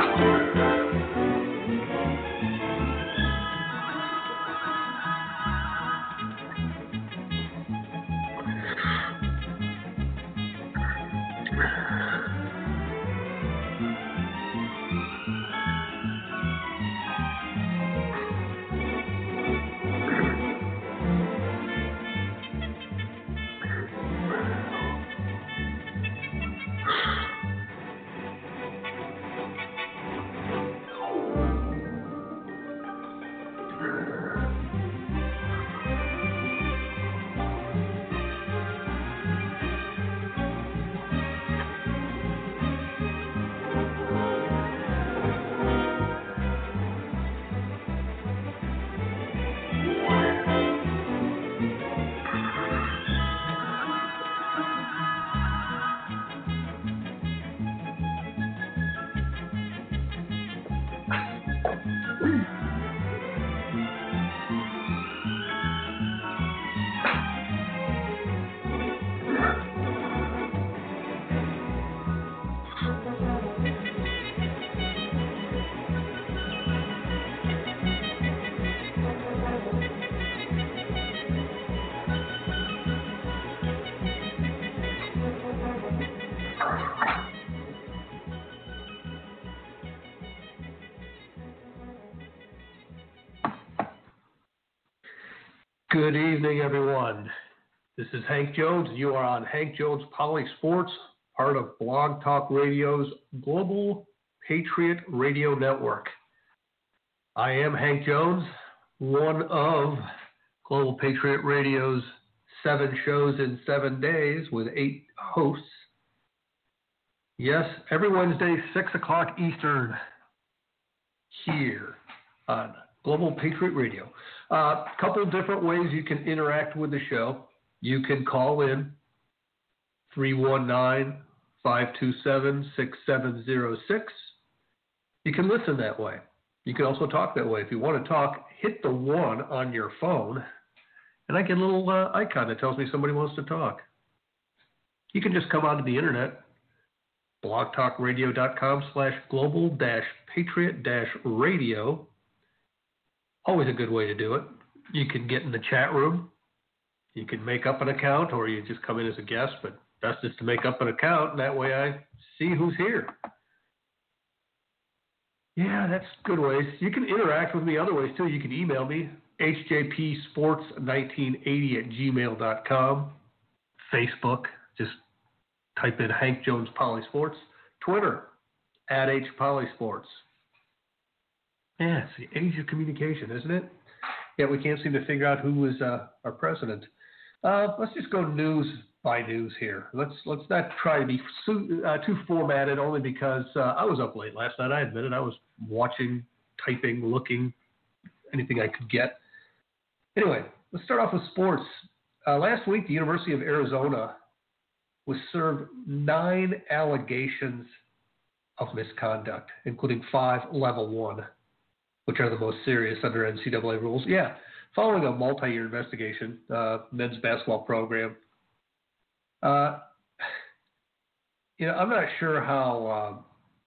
Good evening, everyone. This is Hank Jones. You are on Hank Jones Poly Sports, part of Blog Talk Radio's Global Patriot Radio Network. I am Hank Jones, one of Global Patriot Radio's 7 shows in 7 days with 8 hosts. Yes, every Wednesday, 6 o'clock Eastern, here on Global Patriot Radio. A couple different ways you can interact with the show. You can call in 319-527-6706. You can listen that way. You can also talk that way. If you want to talk, hit the 1 on your phone, and I get a little icon that tells me somebody wants to talk. You can just come onto the internet, blogtalkradio.com/global-patriot-radio. Always a good way to do it. You can get in the chat room. You can make up an account, or you just come in as a guest, but best is to make up an account, and that way I see who's here. Yeah, that's good ways. You can interact with me other ways, too. You can email me, hjpsports1980@gmail.com. Facebook, just type in Hank Jones Poly Sports. Twitter, @HPolySports. Yeah, it's the age of communication, isn't it? Yeah, we can't seem to figure out who is our president. Let's just go news by news here. Let's not try to be too formatted, only because I was up late last night. I admit it. I was watching, typing, looking, anything I could get. Anyway, let's start off with sports. Last week, the University of Arizona was served 9 allegations of misconduct, including 5 level 1. Which are the most serious under NCAA rules. Yeah, following a multi-year investigation, men's basketball program. I'm not sure how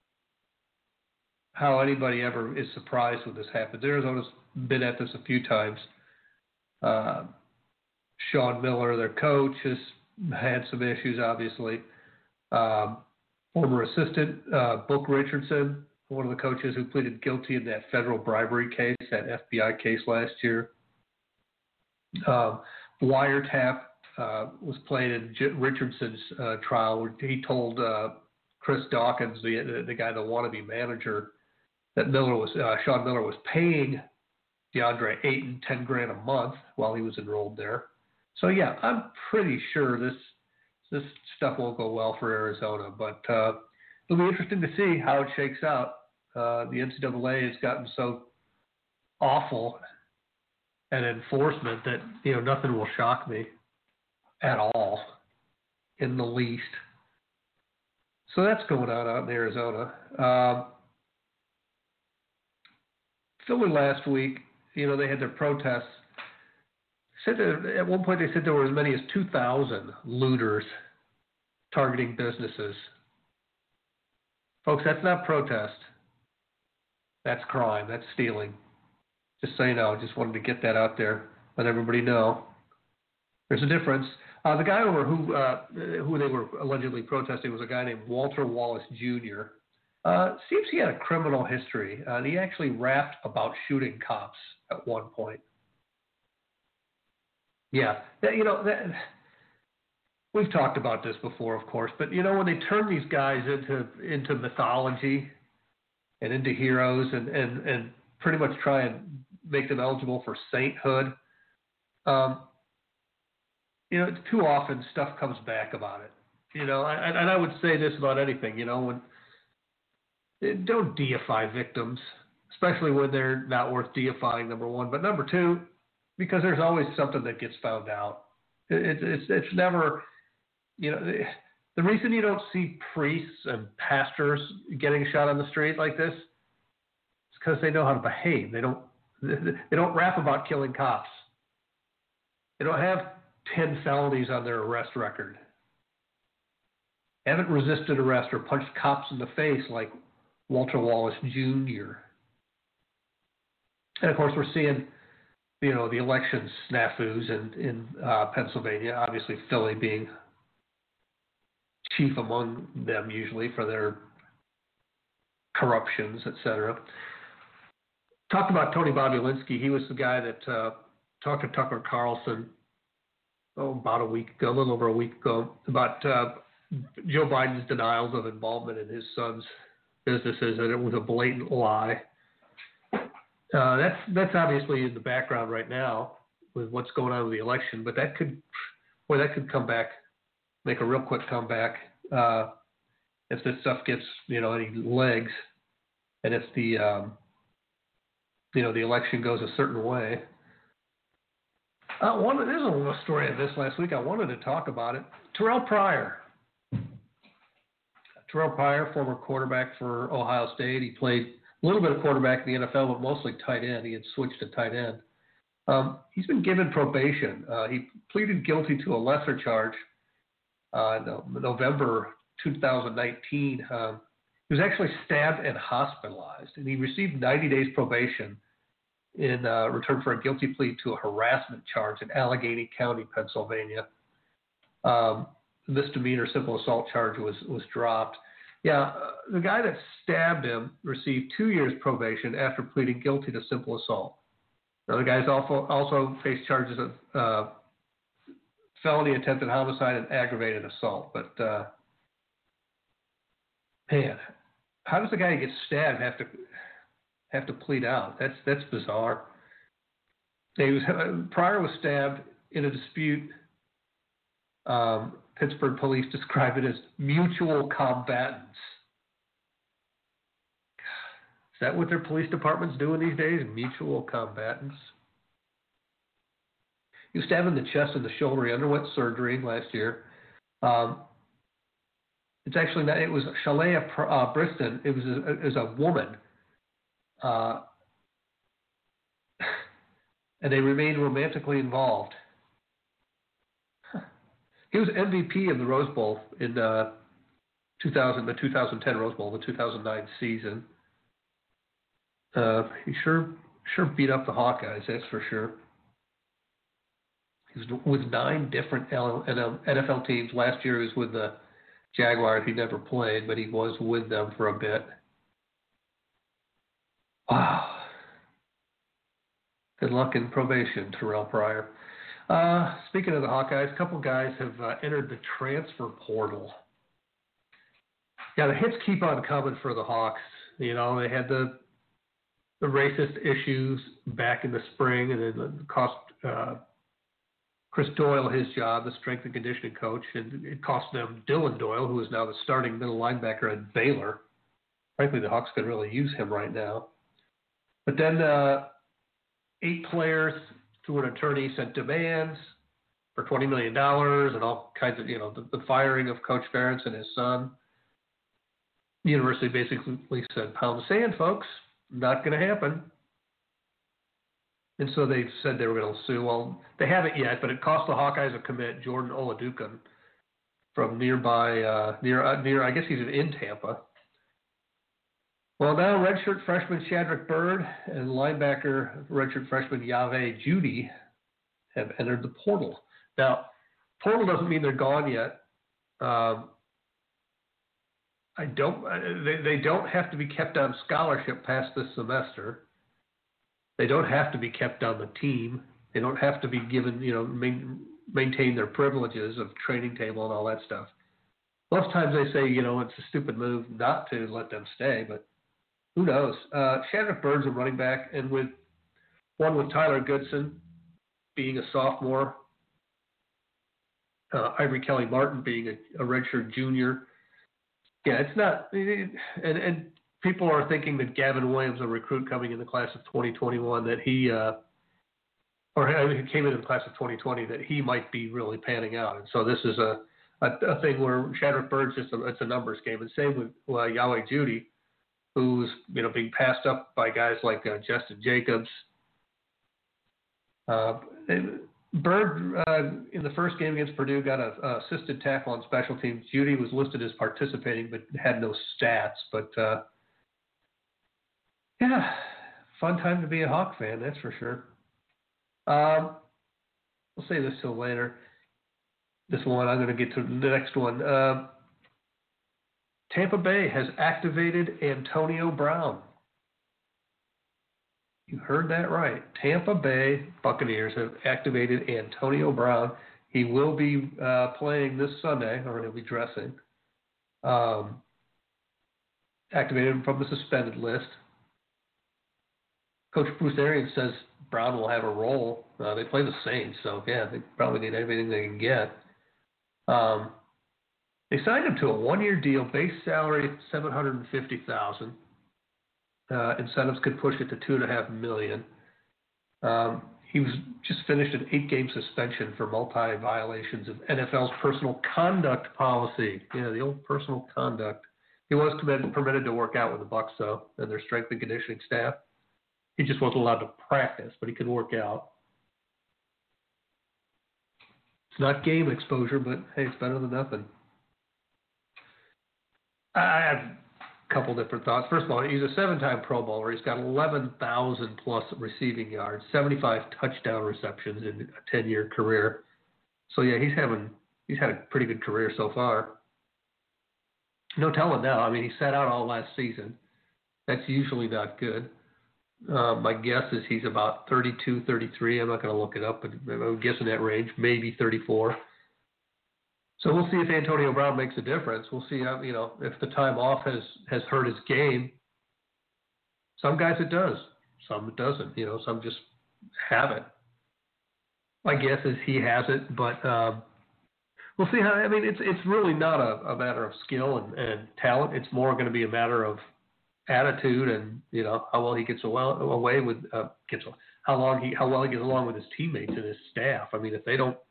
anybody ever is surprised when this happens. Arizona's been at this a few times. Sean Miller, their coach, has had some issues, obviously. Former assistant, Book Richardson, one of the coaches who pleaded guilty in that federal bribery case, that FBI case last year. Wiretap was played in Richardson's trial, where he told Chris Dawkins, the guy, the wannabe manager, that Sean Miller was paying DeAndre Ayton $10,000 a month while he was enrolled there. So yeah, I'm pretty sure this stuff won't go well for Arizona, but it'll be interesting to see how it shakes out. The NCAA has gotten so awful at enforcement that nothing will shock me at all, in the least. So that's going on out in Arizona. Philly last week, they had their protests. Said that at one point they said there were as many as 2,000 looters targeting businesses. Folks, that's not protest. That's crime. That's stealing. Just so you know, just wanted to get that out there, let everybody know. There's a difference. The guy over who they were allegedly protesting was a guy named Walter Wallace Jr. Seems he had a criminal history. And he actually rapped about shooting cops at one point. Yeah, we've talked about this before, of course, but when they turn these guys into mythology and into heroes and pretty much try and make them eligible for sainthood, too often stuff comes back about it. And I would say this about anything, when don't deify victims, especially when they're not worth deifying, number one. But number two, because there's always something that gets found out. It's never, the reason you don't see priests and pastors getting shot on the street like this is because they know how to behave. They don't rap about killing cops. They don't have 10 felonies on their arrest record. Haven't resisted arrest or punched cops in the face like Walter Wallace Jr. And of course, we're seeing, the election snafus in Pennsylvania. Obviously, Philly being chief among them usually for their corruptions, etc. Talked about Tony Bobulinski. He was the guy that talked to Tucker Carlson about a week ago, a little over a week ago, about Joe Biden's denials of involvement in his son's businesses, and it was a blatant lie. That's obviously in the background right now with what's going on with the election, but that could come back, make a real quick comeback if this stuff gets any legs, and if the the election goes a certain way. There's a little story of this last week. I wanted to talk about it. Terrell Pryor, former quarterback for Ohio State. He played a little bit of quarterback in the NFL, but mostly tight end. He had switched to tight end. He's been given probation. He pleaded guilty to a lesser charge in November 2019. He was actually stabbed and hospitalized, and he received 90 days probation in return for a guilty plea to a harassment charge in Allegheny County, Pennsylvania. Misdemeanor simple assault charge was dropped. Yeah, the guy that stabbed him received 2 years probation after pleading guilty to simple assault. Now, the guy's also faced charges of felony attempted homicide and aggravated assault. But, man, how does the guy who gets stabbed have to plead out? That's bizarre. Pryor was stabbed in a dispute. Pittsburgh police describe it as mutual combatants. Is that what their police department's doing these days? Mutual combatants. He was stabbed in the chest and the shoulder. He underwent surgery last year. It's actually not. It was Shalea Briston. It was a woman, and they remained romantically involved. He was MVP of the Rose Bowl in the 2010 Rose Bowl, the 2009 season. He sure beat up the Hawkeyes, that's for sure. He was with 9 different NFL teams. Last year he was with the Jaguars. He never played, but he was with them for a bit. Wow. Good luck in probation, Terrell Pryor. Speaking of the Hawkeyes, a couple guys have entered the transfer portal. Yeah, the hits keep on coming for the Hawks. They had the racist issues back in the spring, and then it cost Chris Doyle his job, the strength and conditioning coach, and it cost them Dylan Doyle, who is now the starting middle linebacker at Baylor. Frankly, the Hawks could really use him right now. But then 8 players through an attorney sent demands for $20 million and all kinds of, the firing of Coach Ferentz and his son. The university basically said, pound the sand, folks. Not going to happen. And so they said they were going to sue. Well, they haven't yet, but it cost the Hawkeyes a commit, Jordan Oladukan, from nearby, near I guess he's in Tampa. Well, now redshirt freshman Shadrick Bird and linebacker redshirt freshman Yahweh Judy have entered the portal. Now, portal doesn't mean they're gone yet. They don't have to be kept on scholarship past this semester. They don't have to be kept on the team. They don't have to be given, maintain their privileges of training table and all that stuff. Most times they say, it's a stupid move not to let them stay, but who knows? Shadrick Bird's a running back, and with Tyler Goodson being a sophomore, Ivory Kelly Martin being a redshirt junior. Yeah, it's not, and people are thinking that Gavin Williams, a recruit coming in the class of 2021, that he came in the class of 2020, that he might be really panning out. And so this is a thing where Shadrick Bird's it's a numbers game. And same with Yahweh Judy, who's being passed up by guys like Justin Jacobs. Bird, in the first game against Purdue, got an assisted tackle on special teams. Judy was listed as participating but had no stats. But, yeah, fun time to be a Hawk fan, that's for sure. We'll say this till later. This one, I'm going to get to the next one. Tampa Bay has activated Antonio Brown. You heard that right. Tampa Bay Buccaneers have activated Antonio Brown. He will be playing this Sunday, or he'll be dressing. Activated from the suspended list. Coach Bruce Arians says Brown will have a role. They play the Saints, so yeah, they probably need everything they can get. They signed him to a one-year deal, base salary $750,000. Incentives could push it to $2.5 million. He was just finished an 8-game suspension for multi-violations of NFL's personal conduct policy. Yeah, the old personal conduct. He was permitted to work out with the Bucs, though, and their strength and conditioning staff. He just wasn't allowed to practice, but he could work out. It's not game exposure, but hey, it's better than nothing. I have a couple different thoughts. First of all, he's a 7-time Pro Bowler. He's got 11,000 plus receiving yards, 75 touchdown receptions in a 10-year career. So yeah, he's had a pretty good career so far. No telling now. I mean, he sat out all last season. That's usually not good. My guess is he's about 32, 33. I'm not going to look it up, but I'm guessing that range, maybe 34. So we'll see if Antonio Brown makes a difference. We'll see how, if the time off has hurt his game. Some guys it does, some it doesn't. Some just have it. My guess is he has it, but we'll see how. I mean, it's really not a matter of skill and talent. It's more going to be a matter of attitude and how well he gets away with how well he gets along with his teammates and his staff. I mean, if they don't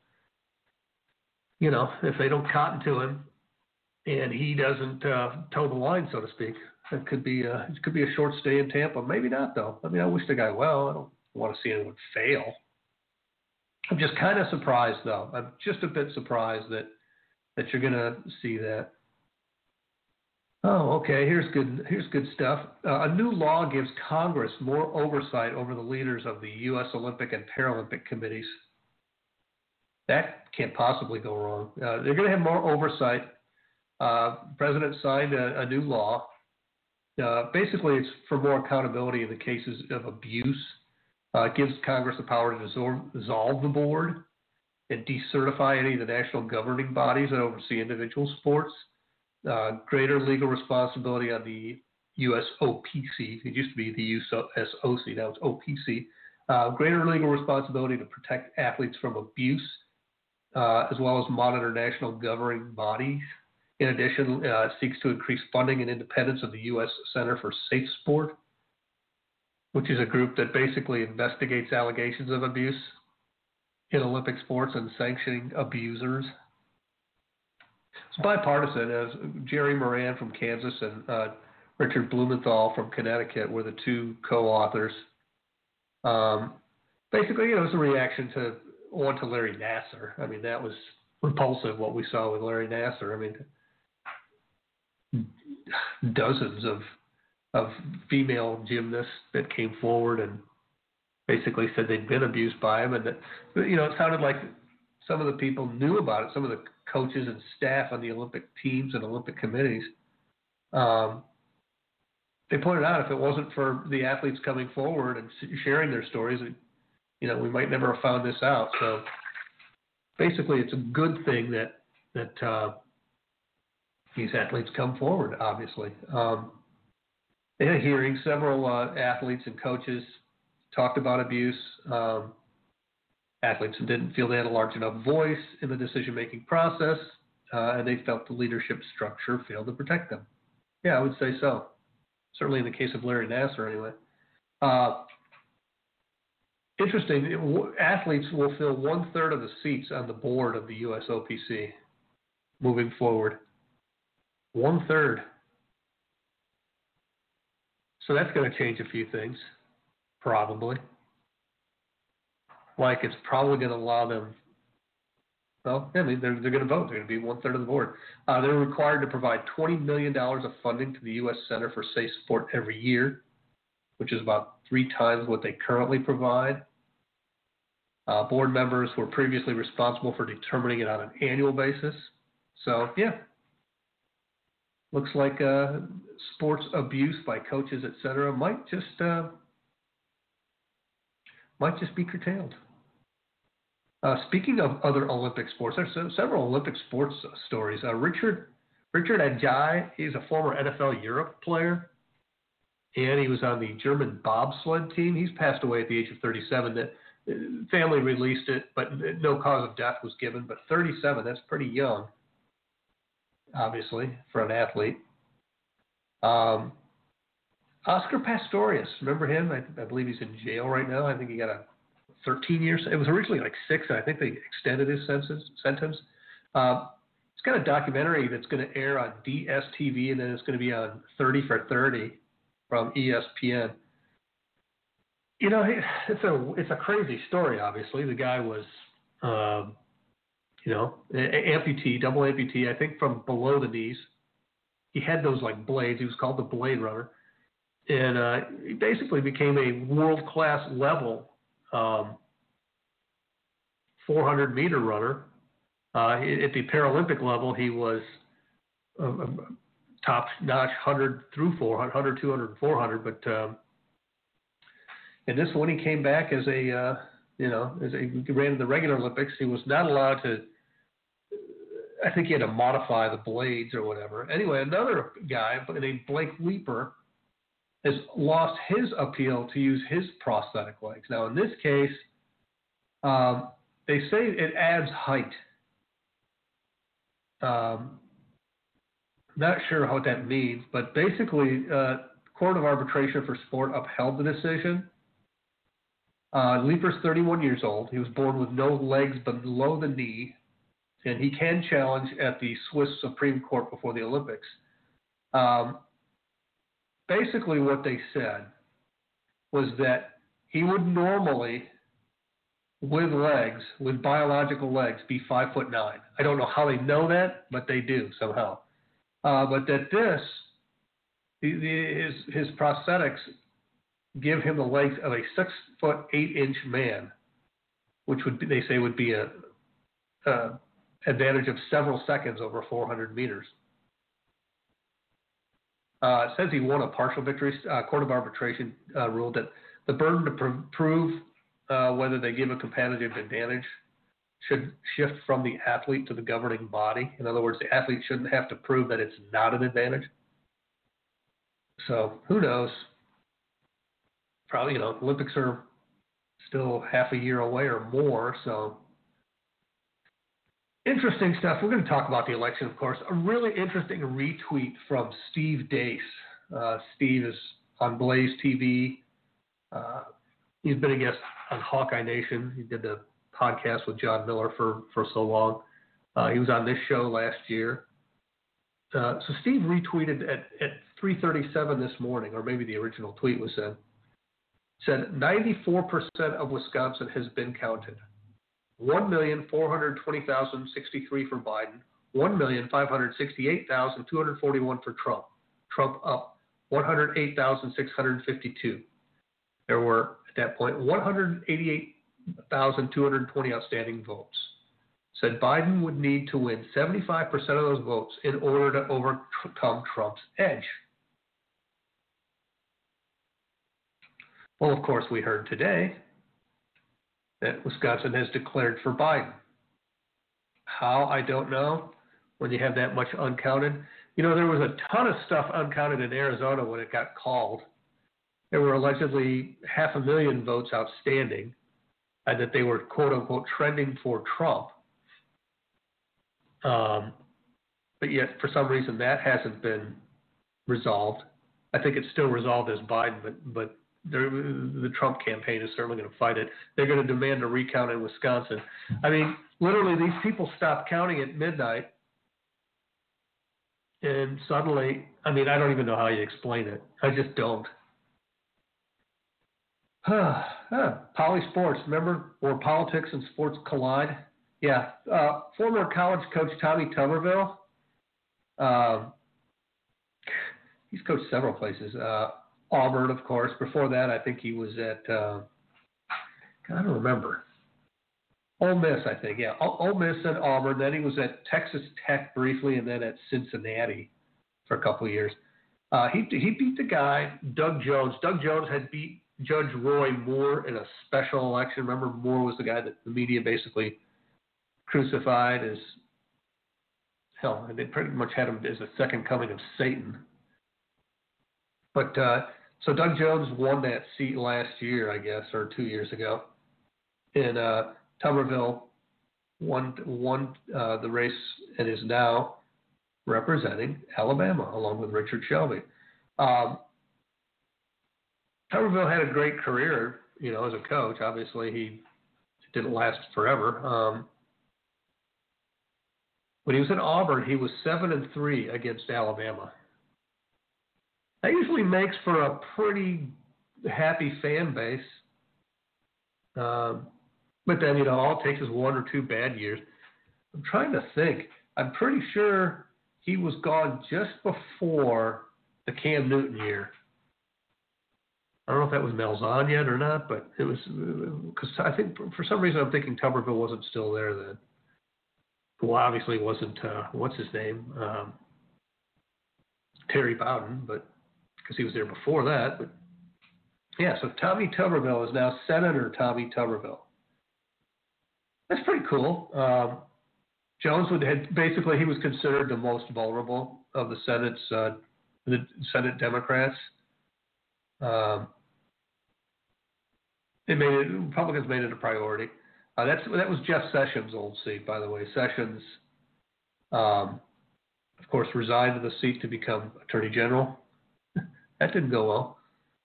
cotton to him and he doesn't toe the line, so to speak, it could be a short stay in Tampa. Maybe not, though. I mean, I wish the guy well. I don't want to see anyone fail. I'm just kind of surprised, though. I'm just a bit surprised that you're going to see that. Oh, okay. Here's good stuff. A new law gives Congress more oversight over the leaders of the U.S. Olympic and Paralympic committees. That can't possibly go wrong. They're going to have more oversight. The president signed a new law. Basically, it's for more accountability in the cases of abuse. It gives Congress the power to dissolve the board and decertify any of the national governing bodies that oversee individual sports. Greater legal responsibility on the USOPC. It used to be the USOC, now it's OPC. Greater legal responsibility to protect athletes from abuse, as well as monitor national governing bodies. In addition, it seeks to increase funding and independence of the U.S. Center for Safe Sport, which is a group that basically investigates allegations of abuse in Olympic sports and sanctioning abusers. It's bipartisan, as Jerry Moran from Kansas and Richard Blumenthal from Connecticut were the two co-authors. Basically, it's a reaction to Larry Nassar. I mean, that was repulsive what we saw with Larry Nassar. I mean, dozens of of female gymnasts that came forward and basically said they'd been abused by him, and that, it sounded like some of the people knew about it, some of the coaches and staff on the Olympic teams and Olympic committees. They pointed out if it wasn't for the athletes coming forward and sharing their stories, we might never have found this out. So basically, it's a good thing that these athletes come forward, obviously. They had a hearing. Several athletes and coaches talked about abuse. Athletes didn't feel they had a large enough voice in the decision-making process, and they felt the leadership structure failed to protect them. Yeah, I would say so. Certainly in the case of Larry Nassar, anyway. Interesting, athletes will fill 1/3 of the seats on the board of the USOPC moving forward. 1/3. So that's going to change a few things, probably. Like it's probably going to allow them, well, I mean, they're going to vote. They're going to be 1/3 of the board. They're required to provide $20 million of funding to the U.S. Center for Safe Sport every year, which is about 3 times what they currently provide. Board members were previously responsible for determining it on an annual basis. So, yeah. Looks like sports abuse by coaches, et cetera, might just be curtailed. Speaking of other Olympic sports, there's several Olympic sports stories. Richard Ajayi, he's a former NFL Europe player, and he was on the German bobsled team. He's passed away at the age of 37. The family released it, but no cause of death was given. But 37, that's pretty young, obviously, for an athlete. Oscar Pistorius, remember him? I believe he's in jail right now. I think he got a 13 years. It was originally like 6, and I think they extended his sentence. It's got a documentary that's going to air on DSTV, and then it's going to be on 30 for 30 from ESPN. It's a crazy story. Obviously, the guy was, amputee, double amputee. I think from below the knees. He had those like blades. He was called the Blade Runner, and he basically became a world-class level 400-meter runner. At the Paralympic level, he was top-notch 100 through 400, 100, 200, and 400. But and this when he came back as he ran in the regular Olympics, he was not allowed to. I think he had to modify the blades or whatever. Anyway, another guy named Blake Leeper has lost his appeal to use his prosthetic legs. Now, in this case, they say it adds height. Not sure what that means, but basically, Court of Arbitration for Sport upheld the decision. Leeper's 31 years old. He was born with no legs below the knee, and he can challenge at the Swiss Supreme Court before the Olympics. Basically, what they said was that he would normally, with biological legs, be 5'9". I don't know how they know that, but they do somehow. But that his prosthetics give him the legs of a 6'8" man, which they say would be a advantage of several seconds over 400 meters. It says he won a partial victory. Court of Arbitration ruled that the burden to prove whether they give a competitive advantage should shift from the athlete to the governing body. In other words, the athlete shouldn't have to prove that it's not an advantage. So who knows? Probably, Olympics are still half a year away or more, so interesting stuff. We're going to talk about the election, of course. A really interesting retweet from Steve Deace. Steve is on Blaze TV. He's been a guest on Hawkeye Nation. He did the podcast with John Miller for so long. He was on this show last year. So Steve retweeted at 3:37 this morning, or maybe the original tweet was said 94% of Wisconsin has been counted. 1,420,063 for Biden, 1,568,241 for Trump. Trump up 108,652. There were, at that point, 188,220 outstanding votes. Said Biden would need to win 75% of those votes in order to overcome Trump's edge. Well, of course, we heard today that Wisconsin has declared for Biden. How? I don't know. When you have that much uncounted. You know, there was a ton of stuff uncounted in Arizona when it got called. There were allegedly 500,000 votes outstanding, and that they were, quote unquote, trending for Trump. But yet, for some reason, that hasn't been resolved. I think it's still resolved as Biden, but the Trump campaign is certainly going to fight it. They're going to demand a recount in Wisconsin. I mean, literally, these people stopped counting at midnight, and suddenly, I mean, I don't even know how you explain it. I just don't. Poly Sports, remember where politics and sports collide? Yeah. Former college coach Tommy Tuberville. He's coached several places. Auburn, of course. Before that, I think he was at, I don't remember. Ole Miss, I think. Yeah, Ole Miss and Auburn. Then he was at Texas Tech briefly, and then at Cincinnati for a couple of years. He beat the guy, Doug Jones. Doug Jones had beat Judge Roy Moore in a special election. Remember, Moore was the guy that the media basically crucified as hell, and they pretty much had him as a second coming of Satan. But so Doug Jones won that seat last year, I guess, or 2 years ago. And Tuberville won the race and is now representing Alabama along with Richard Shelby. Tuberville had a great career, you know, as a coach. Obviously, he didn't last forever. When he was at Auburn, he was 7-3 against Alabama. That usually makes for a pretty happy fan base. But then, you know, all it takes is 1 or 2 bad years. I'm trying to think. I'm pretty sure he was gone just before the Cam Newton year. I don't know if that was Malzahn yet or not, but it was, because I think for some reason I'm thinking Tuberville wasn't still there then. Who obviously wasn't, what's his name? Terry Bowden, but because he was there before that. But yeah, so Tommy Tuberville is now Senator Tommy Tuberville. That's pretty cool. Jones basically, he was considered the most vulnerable of the Senate Democrats. Republicans made it a priority. That was Jeff Sessions' old seat, by the way. Sessions, of course, resigned to the seat to become Attorney General. That didn't go well.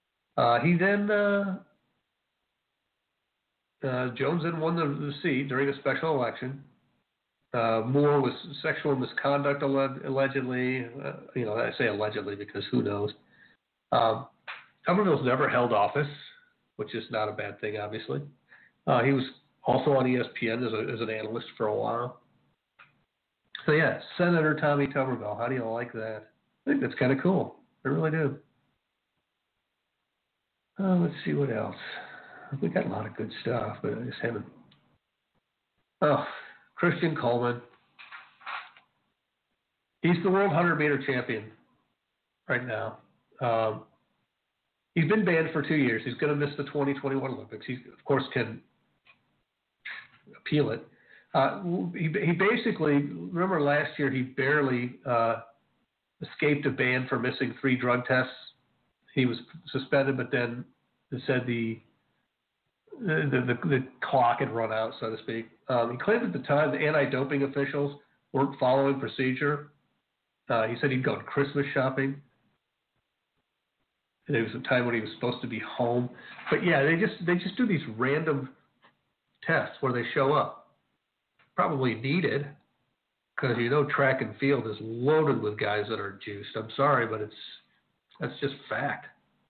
Jones then won the seat during a special election. Moore was sexual misconduct allegedly. You know, I say allegedly because who knows. Tuberville's never held office, which is not a bad thing, obviously. He was also on ESPN as an analyst for a while. So yeah, Senator Tommy Tuberville. How do you like that? I think that's kind of cool. I really do. Let's see what else. We got a lot of good stuff, but I just haven't. Oh, Christian Coleman. He's the world 100-meter champion right now. He's been banned for 2 years. He's going to miss the 2021 Olympics. He, of course, can appeal it. He basically, remember last year, he barely escaped a ban for missing 3 drug tests. He was suspended, but then it said the clock had run out, so to speak. He claimed at the time the anti-doping officials weren't following procedure. He said he'd gone Christmas shopping. And it was a time when he was supposed to be home. But yeah, they just do these random tests where they show up. Probably needed, because you know track and field is loaded with guys that are juiced. I'm sorry, but that's just fact.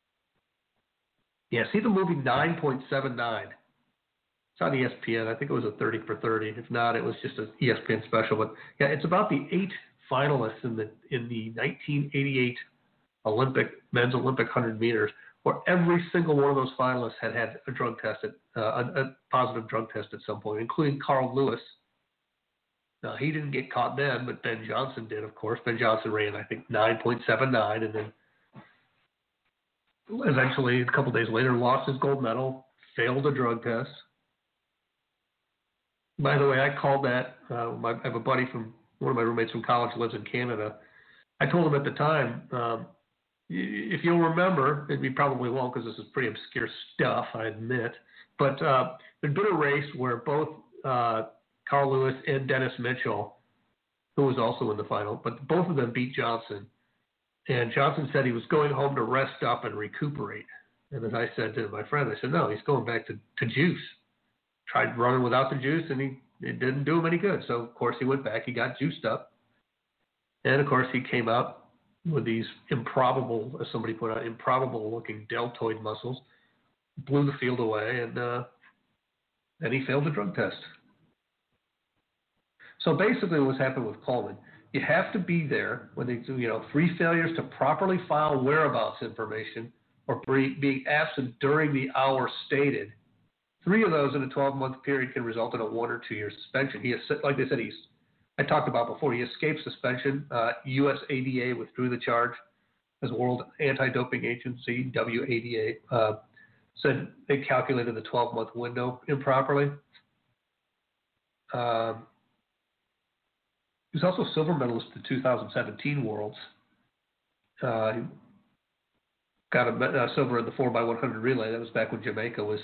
Yeah, see the movie 9.79. It's on ESPN. I think it was a 30 for 30. If not, it was just an ESPN special. But yeah, it's about the 8 finalists in the 1988 men's Olympic 100 meters, where every single one of those finalists had a drug test, a positive drug test at some point, including Carl Lewis. Now, he didn't get caught then, but Ben Johnson did, of course. Ben Johnson ran, I think, 9.79, and then eventually, a couple days later, lost his gold medal, failed a drug test. By the way, I called that. I have a buddy from one of my roommates from college lives in Canada. I told him at the time, if you'll remember, and you probably won't because this is pretty obscure stuff, I admit, but there'd been a race where both Carl Lewis and Dennis Mitchell, who was also in the final, but both of them beat Johnson. And Johnson said he was going home to rest up and recuperate. And then I said to my friend, I said, no, he's going back to juice. Tried running without the juice, and it didn't do him any good. So, of course, he went back. He got juiced up. And, of course, he came out with these improbable, as somebody put out, improbable-looking deltoid muscles, blew the field away, and then he failed the drug test. So, basically, what's happened with Coleman, you have to be there when they do, 3 failures to properly file whereabouts information or being absent during the hour stated. 3 of those in a 12-month period can result in a 1 or 2 year suspension. Like they said, I talked about before, he escaped suspension. USADA withdrew the charge as World Anti-Doping Agency, WADA, said they calculated the 12-month window improperly. He was also silver medalist at the 2017 Worlds. He got a silver in the 4x100 relay. That was back when Jamaica was.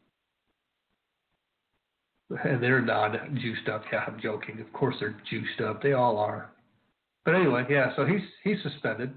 And they're not juiced up. Yeah, I'm joking. Of course they're juiced up. They all are. But anyway, yeah, so he's suspended.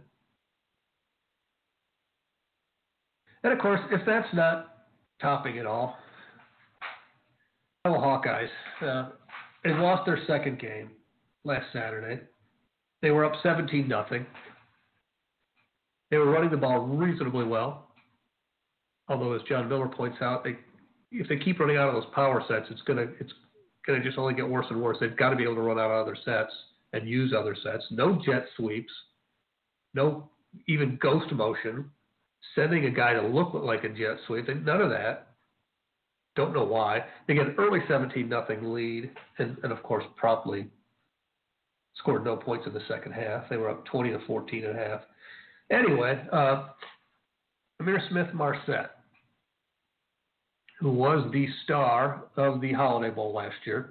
And, of course, if that's not topping it all, the Hawkeyes, they lost their second game last Saturday. They were up 17-0. They were running the ball reasonably well. Although, as John Miller points out, if they keep running out of those power sets, it's gonna just only get worse and worse. They've got to be able to run out of other sets and use other sets. No jet sweeps, no even ghost motion, sending a guy to look like a jet sweep. None of that. Don't know why. They get an early 17-0 lead, and of course promptly scored no points in the second half. They were up 20-14 at half. Anyway, Ihmir Smith-Marsette, who was the star of the Holiday Bowl last year,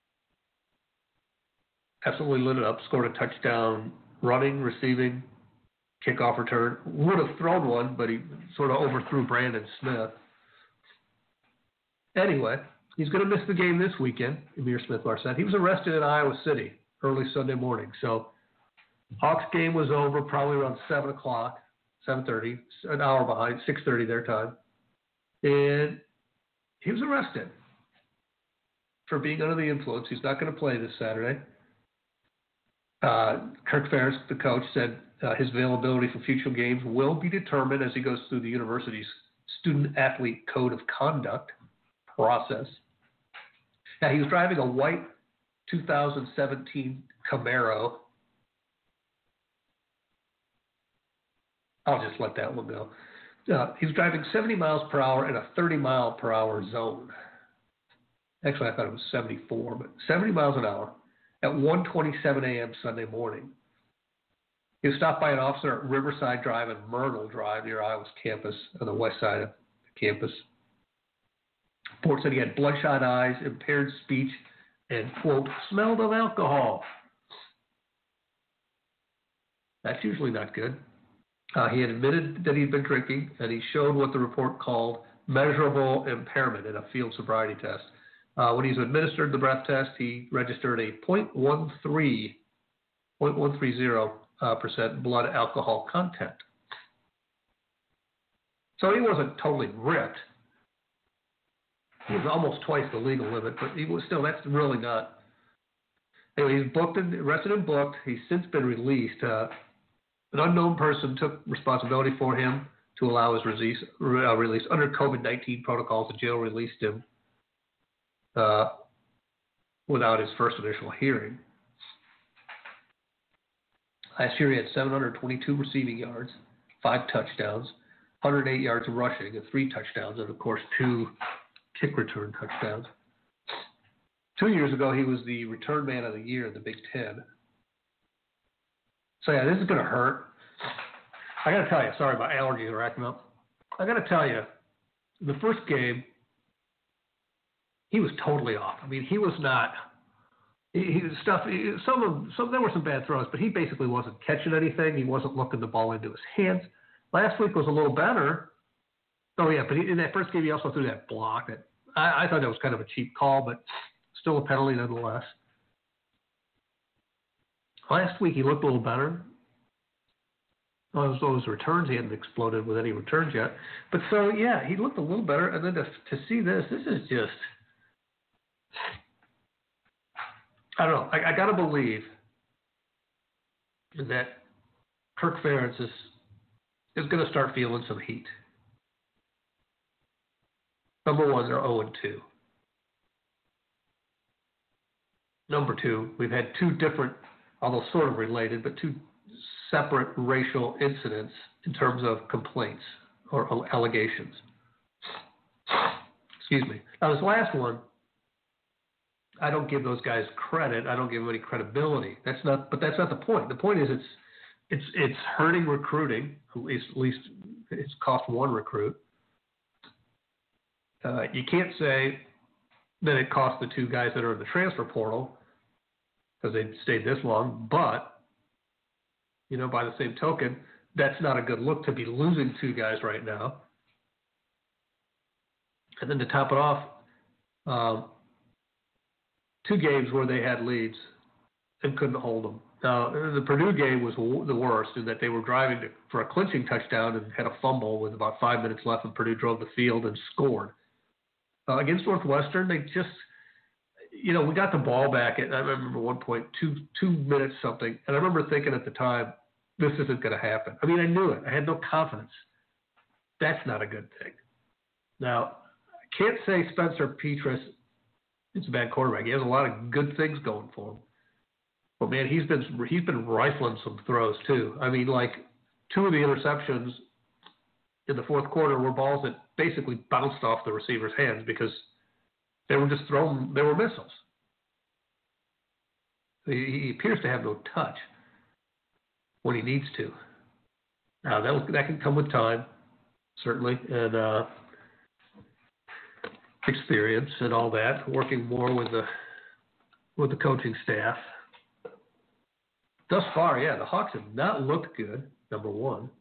absolutely lit it up, scored a touchdown running, receiving, kickoff return. Would have thrown one, but he sort of overthrew Brandon Smith. Anyway, he's going to miss the game this weekend, Ihmir Smith-Marsette. He was arrested in Iowa City early Sunday morning. So Hawks game was over probably around 7 o'clock, 7:30, an hour behind, 6:30 their time. And he was arrested for being under the influence. He's not going to play this Saturday. Kirk Ferentz, the coach, said his availability for future games will be determined as he goes through the university's student-athlete code of conduct process. Now, he was driving a white 2017 Camaro. I'll just let that one go. He was driving 70 miles per hour in a 30 mile per hour zone. Actually, I thought it was 74, but 70 miles an hour at 1:27 a.m. Sunday morning. He was stopped by an officer at Riverside Drive and Myrtle Drive near Iowa's campus on the west side of the campus. Report said he had bloodshot eyes, impaired speech, and, quote, smelled of alcohol. That's usually not good. He had admitted that he'd been drinking, and he showed what the report called measurable impairment in a field sobriety test. When he was administered the breath test, he registered a 0.130% blood alcohol content. So he wasn't totally ripped. He was almost twice the legal limit, but he was still, that's really not. Anyway, he's arrested and booked. He's since been released. An unknown person took responsibility for him to allow his release. Under COVID-19 protocols, the jail released him without his first initial hearing. Last year, he had 722 receiving yards, 5 touchdowns, 108 yards rushing, and 3 touchdowns, and of course 2 kick return touchdowns. 2 years ago, he was the return man of the year in the Big Ten. So yeah, this is going to hurt. I got to tell you, sorry, my allergies are acting up. I got to tell you, the first game, he was totally off. I mean, he was not. He stuff. There were some bad throws, but he basically wasn't catching anything. He wasn't looking the ball into his hands. Last week was a little better. Oh yeah, but in that first game, he also threw that block. That I thought that was kind of a cheap call, but still a penalty nonetheless. Last week he looked a little better. Those returns, he hadn't exploded with any returns yet. But so, yeah, he looked a little better. And then to see this is just, I don't know. I got to believe that Kirk Ferentz is going to start feeling some heat. Number one, they're 0-2. Number two, we've had 2 different, although sort of related, but 2 separate racial incidents in terms of complaints or allegations. Excuse me. Now, this last one, I don't give those guys credit. I don't give them any credibility. That's not the point. The point is it's hurting recruiting. At least it's cost 1 recruit. You can't say that it cost the 2 guys that are in the transfer portal because they stayed this long, but by the same token, that's not a good look to be losing 2 guys right now. And then to top it off, 2 games where they had leads and couldn't hold them. Now, the Purdue game was the worst in that they were driving for a clinching touchdown and had a fumble with about 5 minutes left, and Purdue drove the field and scored. Against Northwestern, they just, we got the ball back at, I remember one point, 2 minutes something, and I remember thinking at the time, this isn't going to happen. I mean, I knew it. I had no confidence. That's not a good thing. Now, I can't say Spencer Petras is a bad quarterback. He has a lot of good things going for him. But, man, he's been rifling some throws, too. I mean, like 2 of the interceptions in the fourth quarter were balls that basically bounced off the receiver's hands because they were just thrown. They were missiles. He appears to have no touch when he needs to. Now, that can come with time, certainly, and experience and all that, working more with the coaching staff. Thus far, yeah, the Hawks have not looked good, number one.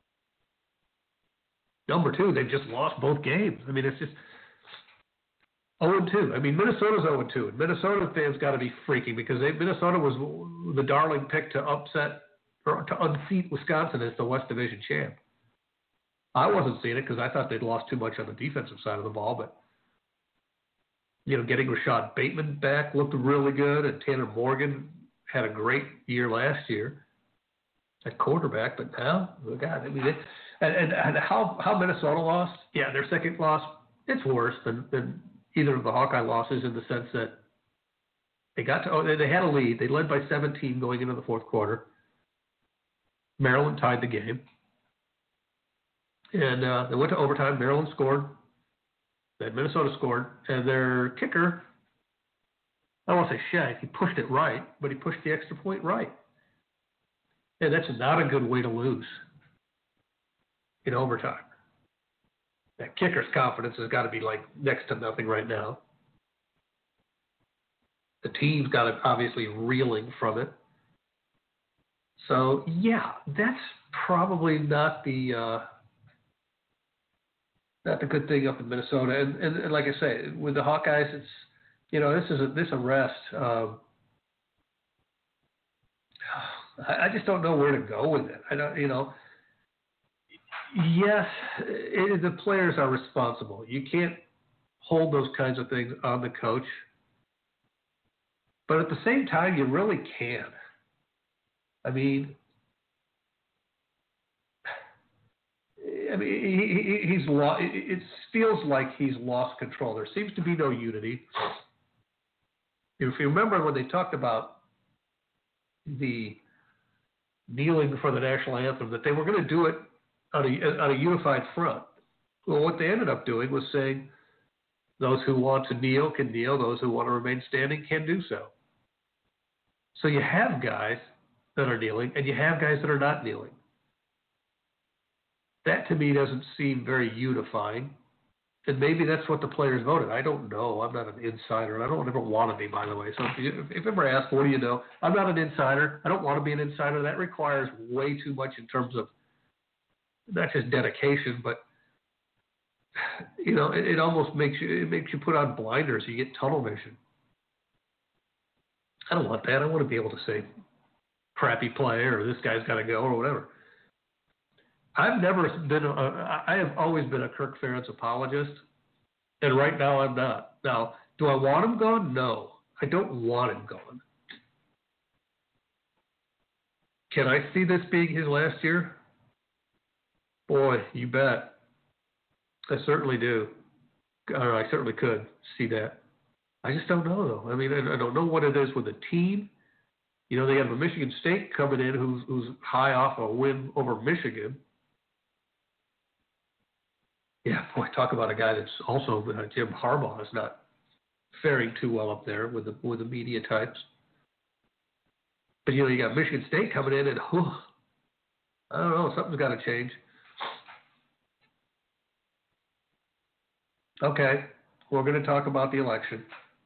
Number two, they've just lost both games. I mean, it's just 0-2. I mean, Minnesota's 0-2. And Minnesota fans got to be freaking because Minnesota was the darling pick to upset or to unseat Wisconsin as the West Division champ. I wasn't seeing it because I thought they'd lost too much on the defensive side of the ball. But, getting Rashad Bateman back looked really good, and Tanner Morgan had a great year last year at quarterback. But now, oh God, I mean, and how Minnesota lost? Yeah, their second loss, it's worse than either of the Hawkeye losses in the sense that they had a lead. They led by 17 going into the fourth quarter. Maryland tied the game. And they went to overtime. Maryland scored. Then Minnesota scored. And their kicker, I don't want to say Shank, he pushed it right, but he pushed the extra point right. And that's not a good way to lose in overtime. That kicker's confidence has got to be like next to nothing right now. The team's got it obviously reeling from it. So, yeah, that's probably not the good thing up in Minnesota. And like I say, with the Hawkeyes, it's, this arrest. I just don't know where to go with it. I don't, yes, the players are responsible. You can't hold those kinds of things on the coach. But at the same time, you really can. I mean, he's lost. It feels like he's lost control. There seems to be no unity. If you remember when they talked about the kneeling for the national anthem, that they were going to do it on a unified front. Well, what they ended up doing was saying those who want to kneel can kneel, those who want to remain standing can do so. So you have guys that are kneeling and you have guys that are not kneeling. That to me doesn't seem very unifying. And maybe that's what the players voted. I don't know. I'm not an insider. I don't ever want to be, by the way. So if you ever ask, what do you know? I'm not an insider. I don't want to be an insider. That requires way too much in terms of not just dedication, but it almost makes you put on blinders. You get tunnel vision. I don't want that. I want to be able to say crappy play or this guy's got to go or whatever. I have always been a Kirk Ferentz apologist, and right now I'm not. Now, do I want him gone? No, I don't want him gone. Can I see this being his last year? Boy, you bet. I certainly do. Or I certainly could see that. I just don't know, though. I mean, I don't know what it is with the team. They have a Michigan State coming in who's high off a win over Michigan. Yeah, boy, talk about a guy that's also Jim Harbaugh is not faring too well up there with the media types. But you got Michigan State coming in, and I don't know, something's got to change. Okay, we're going to talk about the election.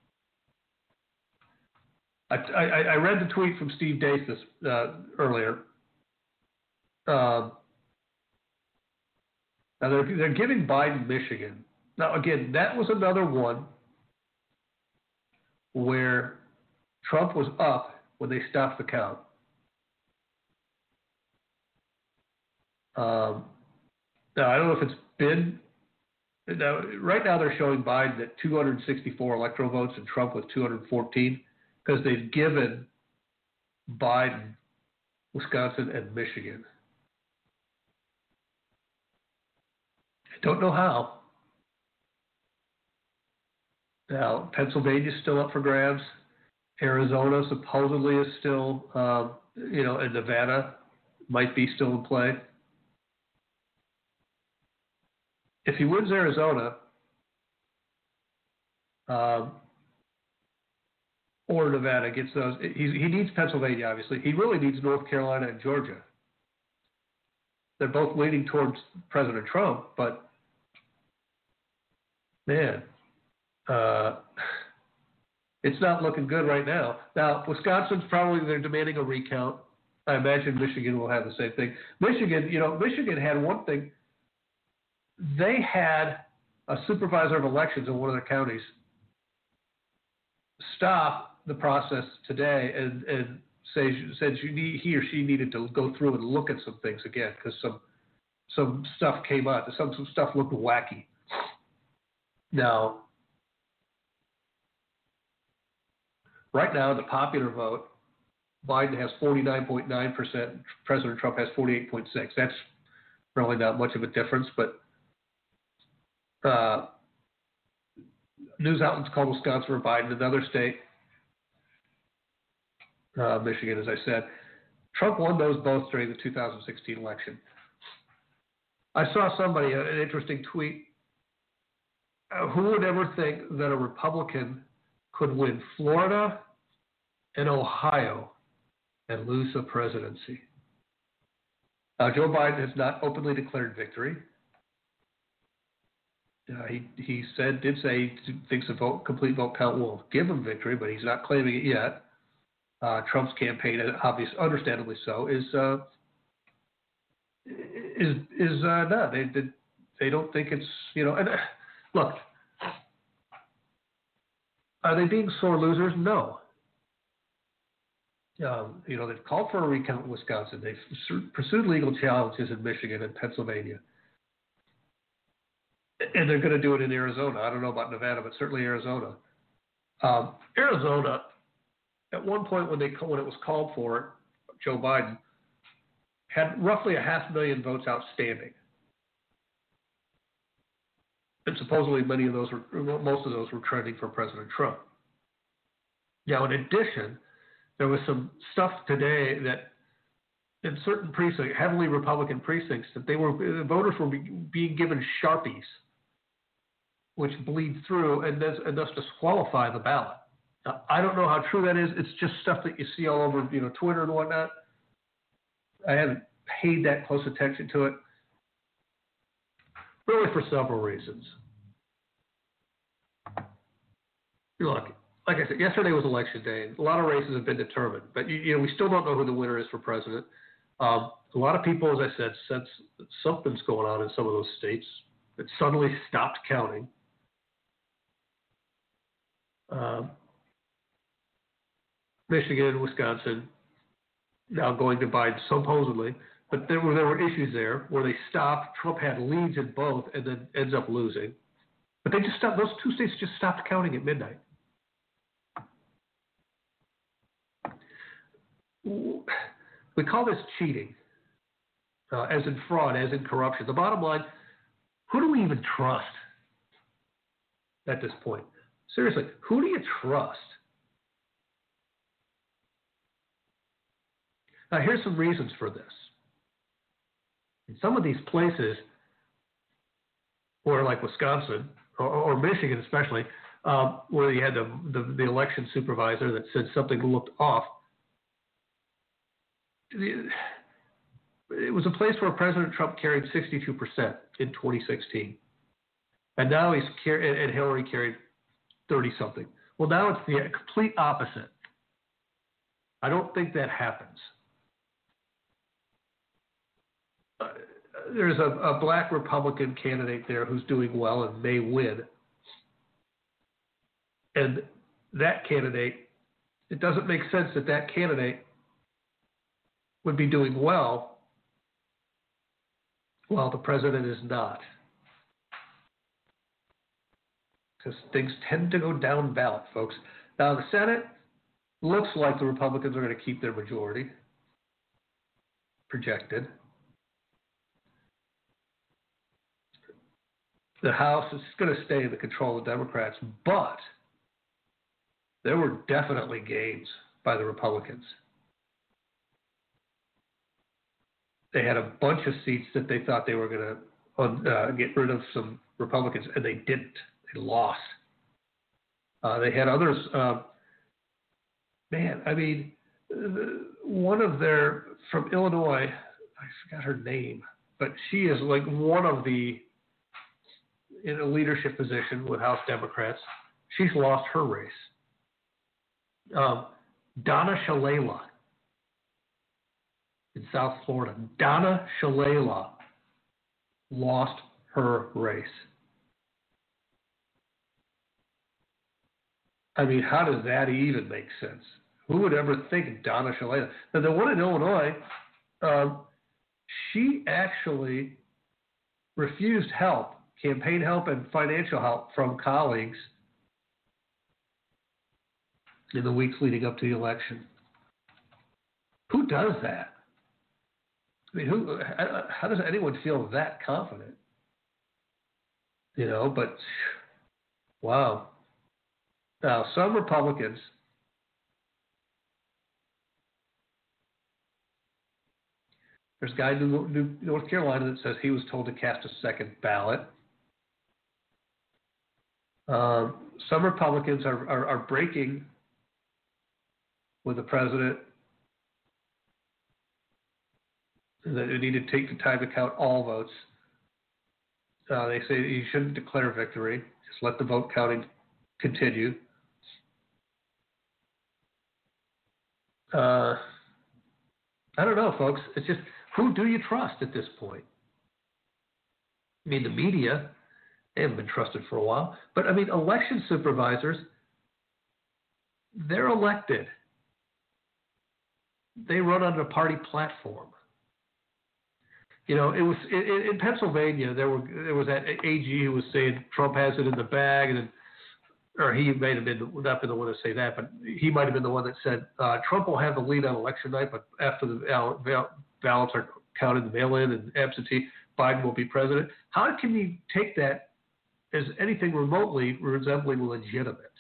I read the tweet from Steve Deace earlier. Now, they're giving Biden Michigan. Now, again, that was another one where Trump was up when they stopped the count. Now, I don't know if it's been. Now, right now, they're showing Biden at 264 electoral votes and Trump with 214 because they've given Biden Wisconsin and Michigan. Don't know how. Now, Pennsylvania's still up for grabs. Arizona supposedly is still, and Nevada might be still in play. If he wins Arizona, or Nevada gets those, he needs Pennsylvania, obviously. He really needs North Carolina and Georgia. They're both leaning towards President Trump, but man, it's not looking good right now. Now, Wisconsin's they're demanding a recount. I imagine Michigan will have the same thing. Michigan had one thing. They had a supervisor of elections in one of their counties stop the process today and said he or she needed to go through and look at some things again because some stuff came out. Some stuff looked wacky. Now, right now, the popular vote, Biden has 49.9%, President Trump has 48.6%. That's really not much of a difference, but news outlets call Wisconsin for Biden, another state, Michigan, as I said. Trump won those both during the 2016 election. I saw somebody, an interesting tweet. Who would ever think that a Republican could win Florida and Ohio and lose the presidency? Now, Joe Biden has not openly declared victory. He did say he thinks a complete vote count will give him victory, but he's not claiming it yet. Trump's campaign, understandably so, is not. They don't think it's And look, are they being sore losers? No. They've called for a recount in Wisconsin. They've pursued legal challenges in Michigan and Pennsylvania. And they're going to do it in Arizona. I don't know about Nevada, but certainly Arizona. Arizona, at one point when it was called for, Joe Biden had roughly 500,000 votes outstanding. And supposedly most of those were trending for President Trump. Now, in addition, there was some stuff today that in certain precincts, heavily Republican precincts, that the voters were being given Sharpies, which bleed through and thus disqualify the ballot. Now, I don't know how true that is. It's just stuff that you see all over, Twitter and whatnot. I haven't paid that close attention to it, really for several reasons. Look, like I said, yesterday was election day. A lot of races have been determined, but we still don't know who the winner is for president. A lot of people, as I said, sense that something's going on in some of those states that suddenly stopped counting. Michigan, Wisconsin, now going to Biden, supposedly. But there were issues there where they stopped. Trump had leads in both and then ends up losing. But they just stopped. Those two states just stopped counting at midnight. We call this cheating, as in fraud, as in corruption. The bottom line, who do we even trust at this point? Seriously, who do you trust? Now, here's some reasons for this. In some of these places, or like Wisconsin, or Michigan especially, where you had the election supervisor that said something looked off, it was a place where President Trump carried 62% in 2016. And now and Hillary carried 30-something. Well, now it's the complete opposite. I don't think that happens. There's a black Republican candidate there who's doing well and may win. And that candidate, it doesn't make sense that candidate would be doing well while the president is not. Because things tend to go down ballot, folks. Now, the Senate looks like the Republicans are going to keep their majority, projected. The House is going to stay in the control of the Democrats, but there were definitely gains by the Republicans. They had a bunch of seats that they thought they were going to get rid of some Republicans, and they didn't. They lost. They had others. One of their, from Illinois, I forgot her name, but she is like one of the, in a leadership position with House Democrats. She's lost her race. Donna Shalala in South Florida. Donna Shalala lost her race. I mean, how does that even make sense? Who would ever think Donna Shalala? Now, the one in Illinois, she actually refused help, campaign help and financial help from colleagues in the weeks leading up to the election. Who does that? I mean, how does anyone feel that confident? But wow. Now, some Republicans, there's a guy in North Carolina that says he was told to cast a second ballot. Some Republicans are breaking with the president that they need to take the time to count all votes. They say you shouldn't declare victory. Just let the vote counting continue. I don't know, folks. It's just, who do you trust at this point? I mean, the media, they haven't been trusted for a while. But, I mean, election supervisors, they're elected. They run on a party platform. It was in Pennsylvania. There was that AG who was saying Trump has it in the bag, or he may have not been the one to say that, but he might have been the one that said Trump will have the lead on election night, but after the ballots are counted, the mail-in and absentee, Biden will be president. How can you take that as anything remotely resembling legitimate?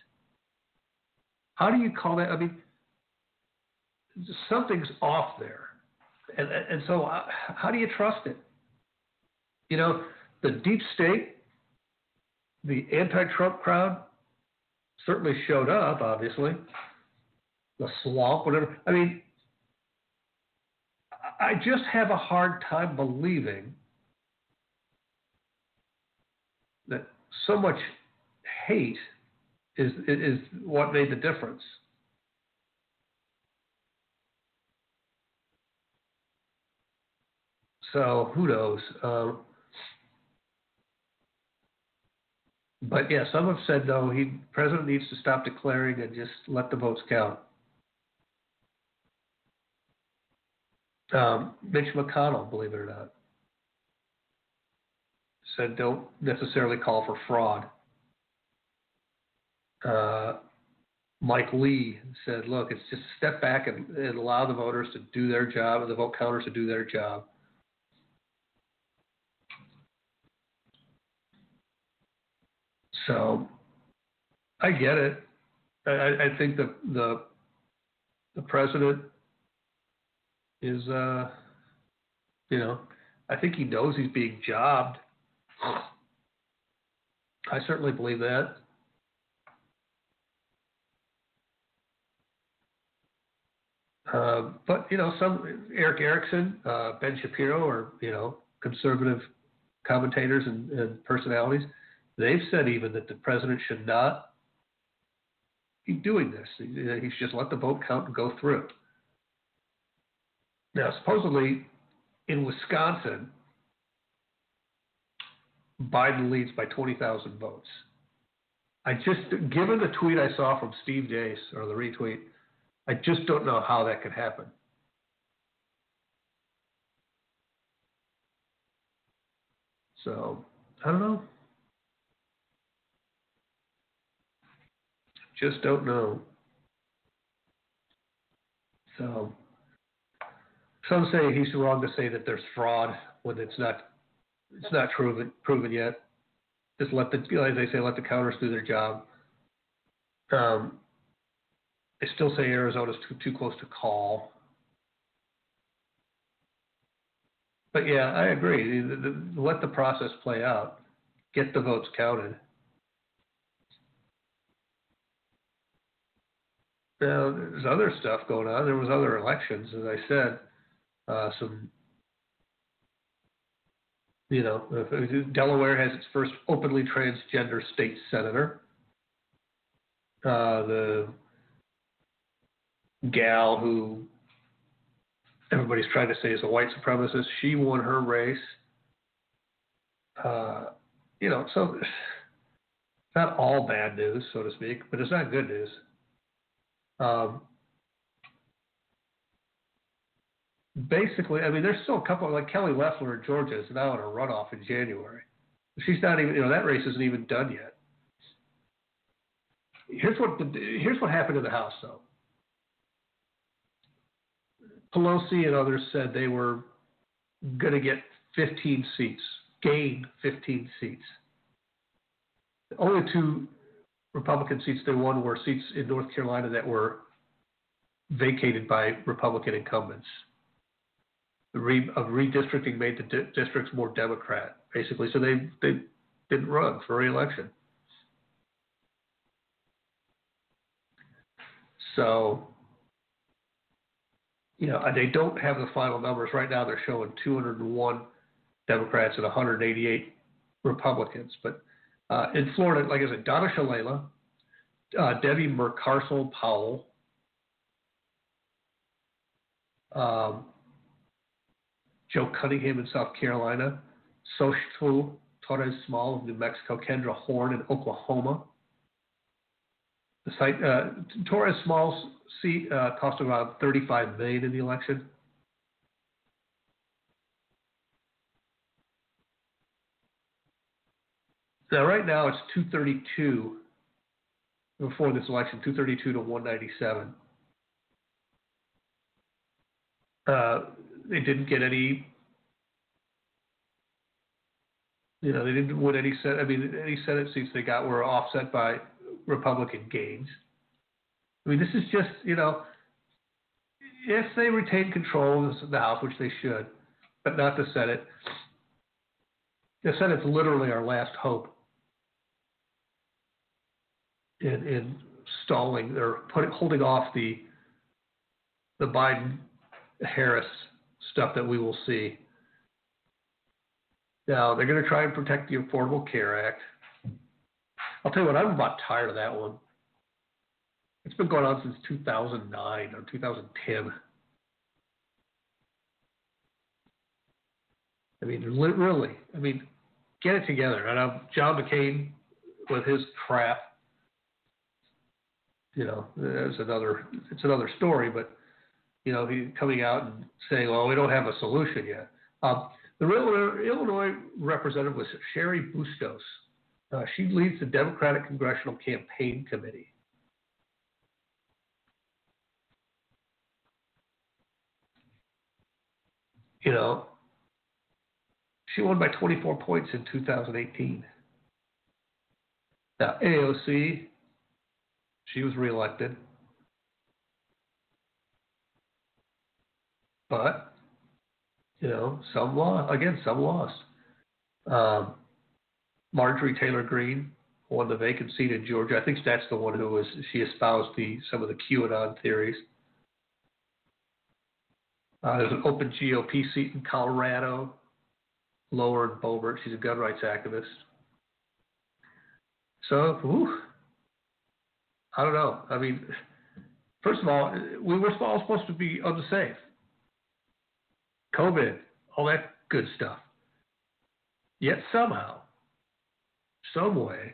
How do you call that? I mean, something's off there. And so how do you trust it? You know, the deep state, the anti-Trump crowd certainly showed up, obviously. The swamp, whatever. I mean, I just have a hard time believing that so much hate is what made the difference. So who knows? But yeah, some have said no. President needs to stop declaring and just let the votes count. Mitch McConnell, believe it or not, said don't necessarily call for fraud. Mike Lee said, look, it's just step back and allow the voters to do their job and the vote counters to do their job. So I get it. I think the president is, I think he knows he's being jobbed. I certainly believe that. But, some Eric Erickson, Ben Shapiro, or, conservative commentators and personalities, they've said even that the president should not be doing this. He should just let the vote count and go through. Now, supposedly in Wisconsin, Biden leads by 20,000 votes. Given the tweet I saw from Steve Deace, or the retweet, I just don't know how that could happen. So, I don't know. Just don't know. So, some say he's wrong to say that there's fraud when it's not proven yet. Just let as they say, let the counters do their job. They still say Arizona's too close to call. But yeah, I agree. Let the process play out. Get the votes counted. Now, there's other stuff going on. There was other elections, as I said. Delaware has its first openly transgender state senator. The gal who everybody's trying to say is a white supremacist, she won her race. So it's not all bad news, so to speak, but it's not good news. Basically, I mean, there's still a couple, like Kelly Loeffler in Georgia is now in a runoff in January. She's not even, that race isn't even done yet. Here's what happened in the House, though. Pelosi and others said they were going to get 15 seats, gain 15 seats. The only two Republican seats they won were seats in North Carolina that were vacated by Republican incumbents. Redistricting made the districts more Democrat, basically. So they didn't run for re-election. So, they don't have the final numbers. Right now they're showing 201 Democrats and 188 Republicans. But in Florida, like I said, Donna Shalala, Debbie Mercarsel-Powell, Joe Cunningham in South Carolina, Xochitl Torres Small of New Mexico, Kendra Horn in Oklahoma. The site Torres Small's seat cost about $35 million in the election. Now, right now it's 232 before this election, 232 to 197. They didn't get any, they didn't win any Senate. I mean, any Senate seats they got were offset by Republican gains. I mean, this is just, if they retain control of the House, which they should, but not the Senate. The Senate's literally our last hope in stalling or holding off the Biden-Harris stuff that we will see. Now, they're going to try and protect the Affordable Care Act. I'll tell you what, I'm about tired of that one. It's been going on since 2009 or 2010. I mean, really, get it together. And John McCain with his crap, it's another story, but, he's coming out and saying, well, we don't have a solution yet. The Illinois representative was Cheri Bustos. She leads the Democratic Congressional Campaign Committee. She won by 24 points in 2018. Now, AOC, she was reelected. But, some lost. Marjorie Taylor Greene won the vacant seat in Georgia. I think that's the one she espoused some of the QAnon theories. There's an open GOP seat in Colorado. Lauren Boebert, she's a gun rights activist. So, I don't know. First of all, we were all supposed to be unsafe. COVID, all that good stuff. Yet somehow, some way,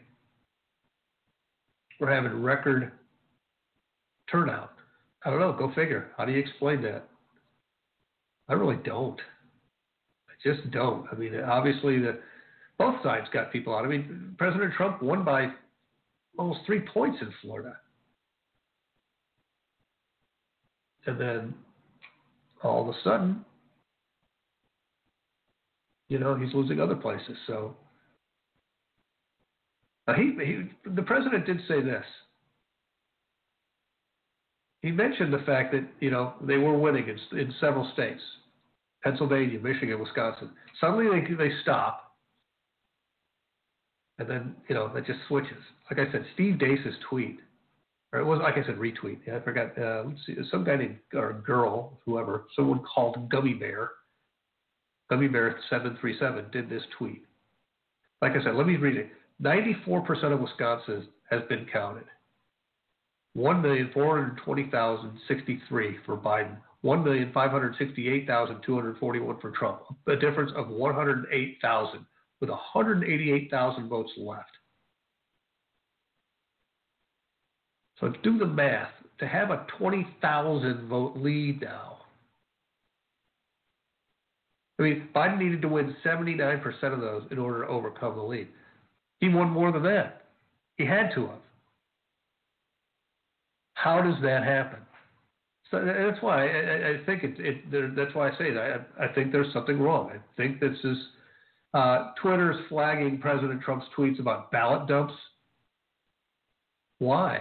we're having record turnout. I don't know. Go figure. How do you explain that? I really don't. I just don't. Obviously, both sides got people out. President Trump won by almost 3 points in Florida. And then all of a sudden, he's losing other places. So the president did say this. He mentioned the fact that, they were winning in several states, Pennsylvania, Michigan, Wisconsin. Suddenly they stop, and then, that just switches. Like I said, Steve Deace's tweet, or it was, like I said, retweet. Yeah, I forgot. Let's see, some guy named, or girl, whoever, someone called Gummy Bear. Gummy Bear 737 did this tweet. Like I said, let me read it. 94% of Wisconsin has been counted. 1,420,063 for Biden. 1,568,241 for Trump. A difference of 108,000, with 188,000 votes left. So do the math. To have a 20,000 vote lead now. Biden needed to win 79% of those in order to overcome the lead. He won more than that. He had to have. How does that happen? So that's why I think that's why I say that. I think there's something wrong. I think this is Twitter's flagging President Trump's tweets about ballot dumps. Why?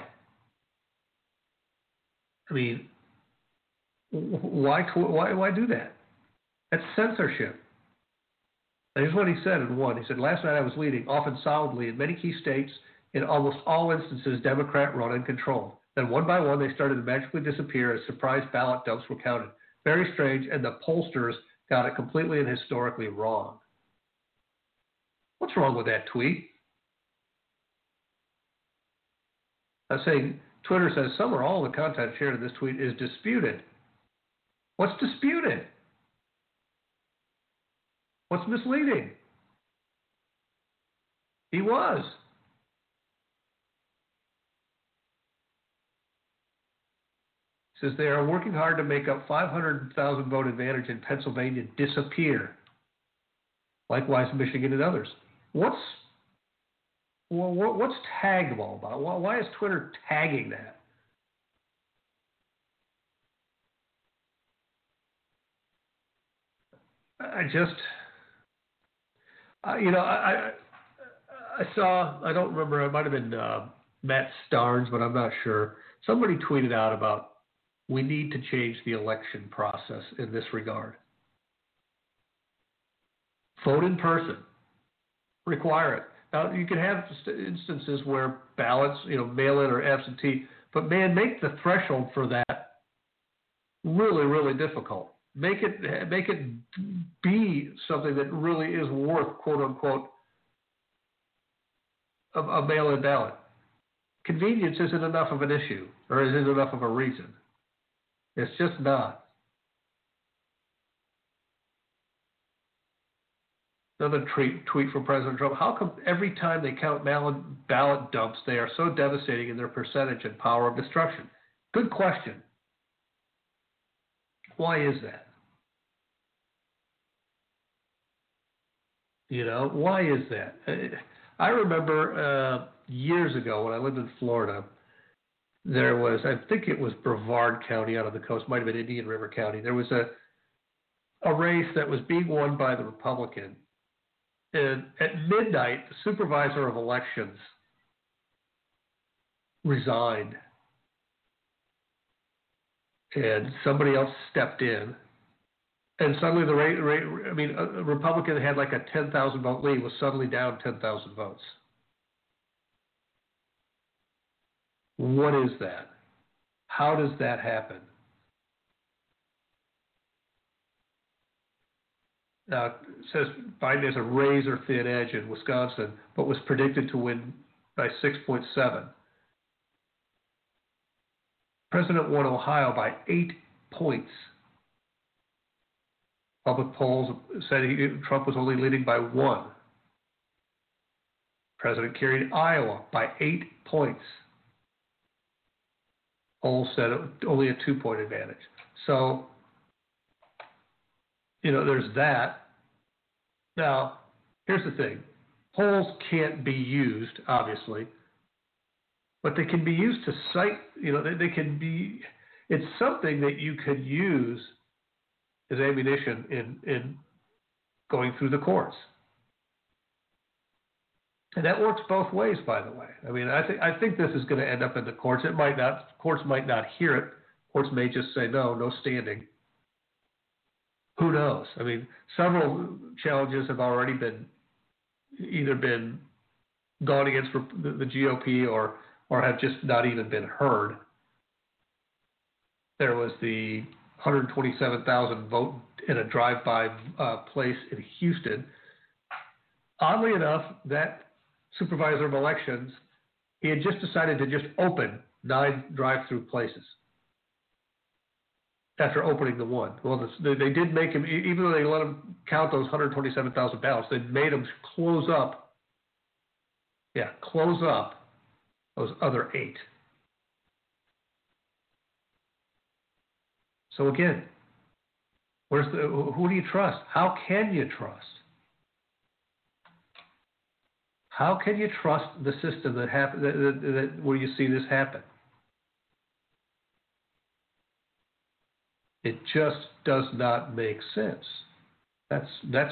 Why do that? That's censorship. And here's what he said in one. He said, last night I was leading, often solidly, in many key states, in almost all instances, Democrat-run and controlled. Then one by one, they started to magically disappear as surprise ballot dumps were counted. Very strange, and the pollsters got it completely and historically wrong. What's wrong with that tweet? I'm saying Twitter says some or all of the content shared in this tweet is disputed. What's disputed? What's misleading? He was. Says they are working hard to make up 500,000 vote advantage in Pennsylvania disappear. Likewise, Michigan and others. What's tagged all about? Why is Twitter tagging that? I saw, I don't remember, it might have been Matt Starnes, but I'm not sure. Somebody tweeted out about We need to change the election process in this regard. Vote in person. Require it. Now, you can have instances where ballots, mail-in or absentee, but man, make the threshold for that really, really difficult. Make it be something that really is worth, quote unquote, a mail-in ballot. Convenience isn't enough of an issue, or isn't enough of a reason. It's just not. Another tweet from President Trump. How come every time they count ballot dumps, they are so devastating in their percentage and power of destruction? Good question. Why is that? Why is that? I remember years ago when I lived in Florida, there was, I think it was Brevard County out on the coast, might have been Indian River County. There was a race that was being won by the Republican. And at midnight, the supervisor of elections resigned. And somebody else stepped in. And suddenly a Republican that had like a 10,000 vote lead was suddenly down 10,000 votes. What is that? How does that happen? Now, it says Biden has a razor-thin edge in Wisconsin, but was predicted to win by 6.7. President won Ohio by 8 points. Public polls said Trump was only leading by 1. President carried Iowa by 8 points. Polls said only a 2-point advantage. So, there's that. Now, here's the thing. Polls can't be used, obviously, but they can be used to cite, they can be, it's something that you could use as ammunition in going through the courts. And that works both ways, by the way. I think this is going to end up in the courts. It might not. Courts might not hear it. Courts may just say no standing. Who knows? Several challenges have already been gone against the GOP or have just not even been heard. There was the 127,000 vote in a drive-by place in Houston. Oddly enough, that supervisor of elections, he had just decided to just open 9 drive-through places after opening the one. Well, they did make him, even though they let him count those 127,000 ballots, they made him close up those other 8. So again, who do you trust? How can you trust? How can you trust the system that where you see this happen? It just does not make sense. That's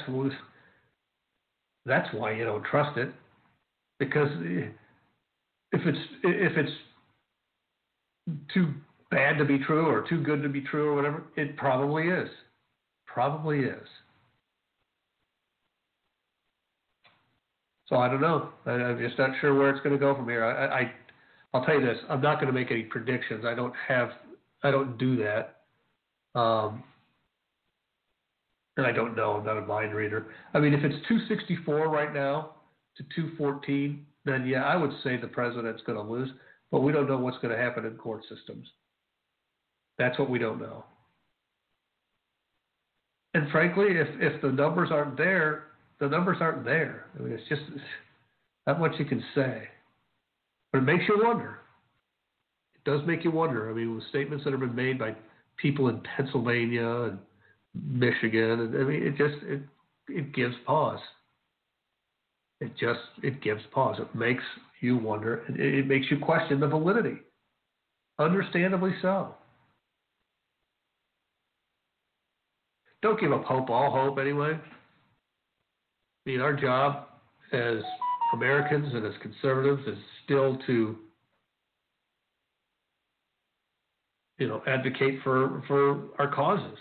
why you don't trust it, because if it's too bad to be true or too good to be true or whatever, it probably is. Probably is. So I don't know. I'm just not sure where it's going to go from here. I'll tell you this. I'm not going to make any predictions. I don't do that. And I don't know. I'm not a mind reader. If it's 264 right now to 214, then yeah, I would say the president's going to lose. But we don't know what's going to happen in court systems. That's what we don't know. And frankly, if the numbers aren't there, the numbers aren't there. It's just not much you can say. But it makes you wonder. It does make you wonder. With statements that have been made by people in Pennsylvania and Michigan, and it gives pause. It gives pause. It makes you wonder. It makes you question the validity. Understandably so. Don't give up hope, all hope anyway. Our job as Americans and as conservatives is still to, advocate for our causes.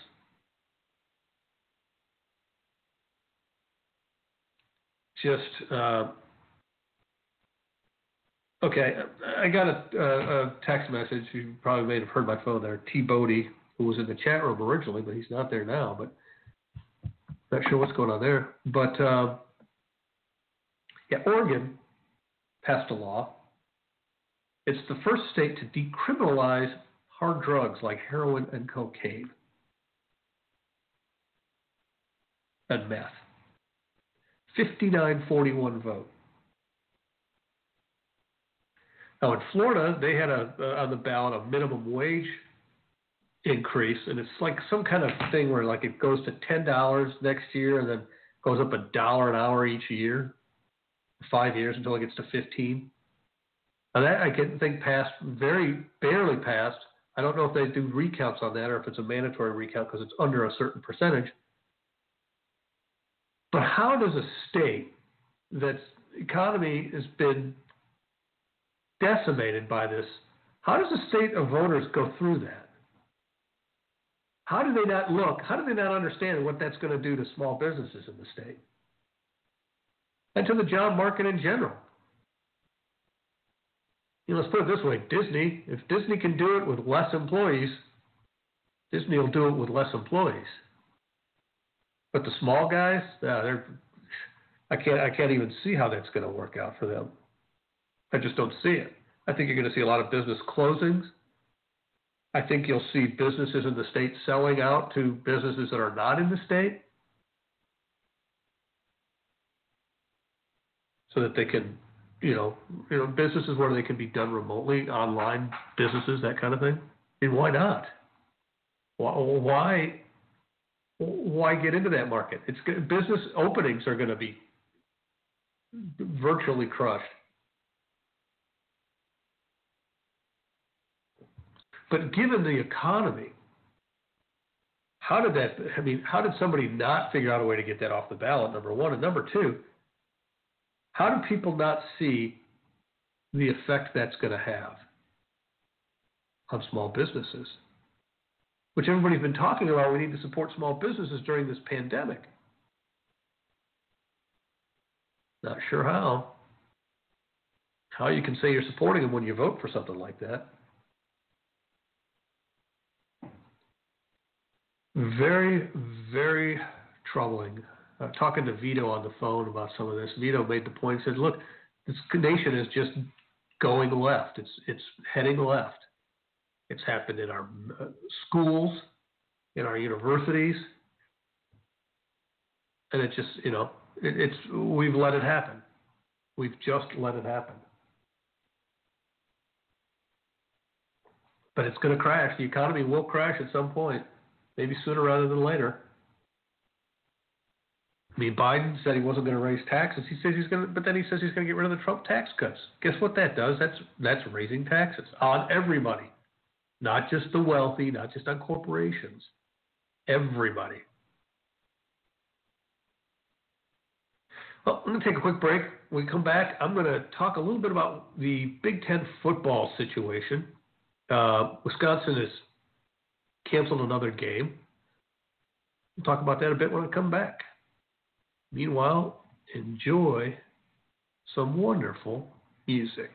Okay, I got a text message. You probably may have heard my phone there. T. Bodie, who was in the chat room originally, but he's not there now. But not sure what's going on there. But Oregon passed a law. It's the first state to decriminalize hard drugs like heroin and cocaine and meth. 59-41 vote. Now in Florida, they had on the ballot a minimum wage increase, and it's like some kind of thing where like it goes to $10 next year and then goes up $1 an hour each year, 5 years until it gets to 15. Now that I can think passed, very barely passed. I don't know if they do recounts on that or if it's a mandatory recount because it's under a certain percentage. But how does a state that's economy has been decimated by this, how does a state of voters go through that? How do they not look? How do they not understand what that's going to do to small businesses in the state? And to the job market in general? Let's put it this way, Disney, if Disney can do it with less employees, Disney will do it with less employees. But the small guys, I can't even see how that's going to work out for them. I just don't see it. I think you're going to see a lot of business closings. I think you'll see businesses in the state selling out to businesses that are not in the state so that they can, businesses where they can be done remotely, online businesses, that kind of thing. And why not? Why get into that market? Business openings are going to be virtually crushed. But given the economy, how did somebody not figure out a way to get that off the ballot, number one? And number two, how do people not see the effect that's going to have on small businesses? Which everybody's been talking about, we need to support small businesses during this pandemic. Not sure how you can say you're supporting them when you vote for something like that. Very, very troubling. Talking to Vito on the phone about some of this, Vito made the point, said, look, this nation is just going left. It's heading left. It's happened in our schools, in our universities, and it just, we've let it happen. We've just let it happen. But it's going to crash. The economy will crash at some point, maybe sooner rather than later. Biden said he wasn't going to raise taxes. He says but then he says he's going to get rid of the Trump tax cuts. Guess what that does? That's raising taxes on everybody. Not just the wealthy, not just on corporations. Everybody. Well, I'm going to take a quick break. When we come back, I'm going to talk a little bit about the Big Ten football situation. Wisconsin has canceled another game. We'll talk about that a bit when I come back. Meanwhile, enjoy some wonderful music.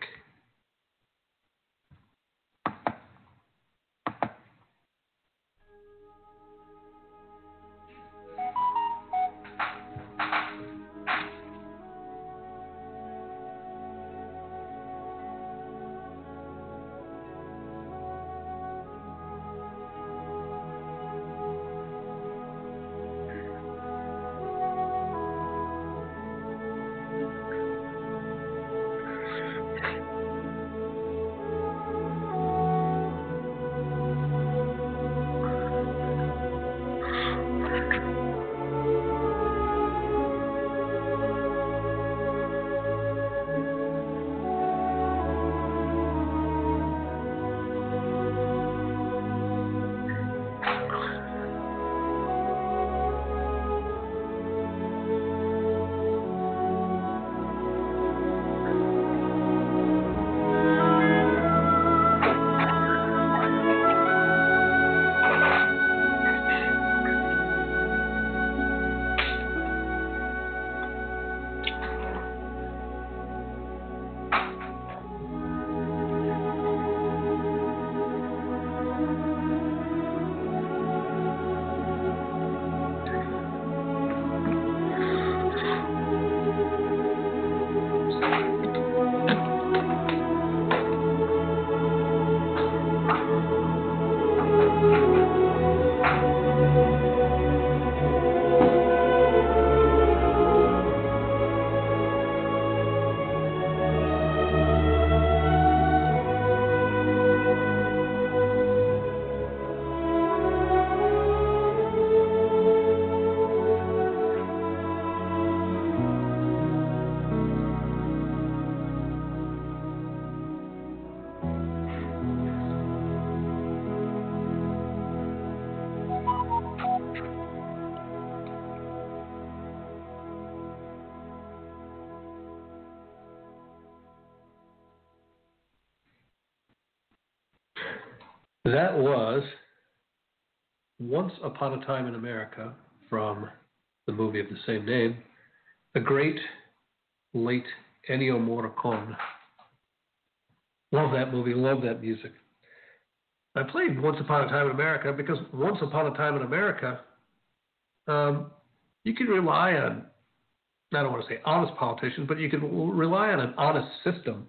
That was Once Upon a Time in America from the movie of the same name. The great late Ennio Morricone. Love that movie, love that music. I played Once Upon a Time in America because Once Upon a Time in America, you can rely on, I don't want to say honest politicians, but you can rely on an honest system.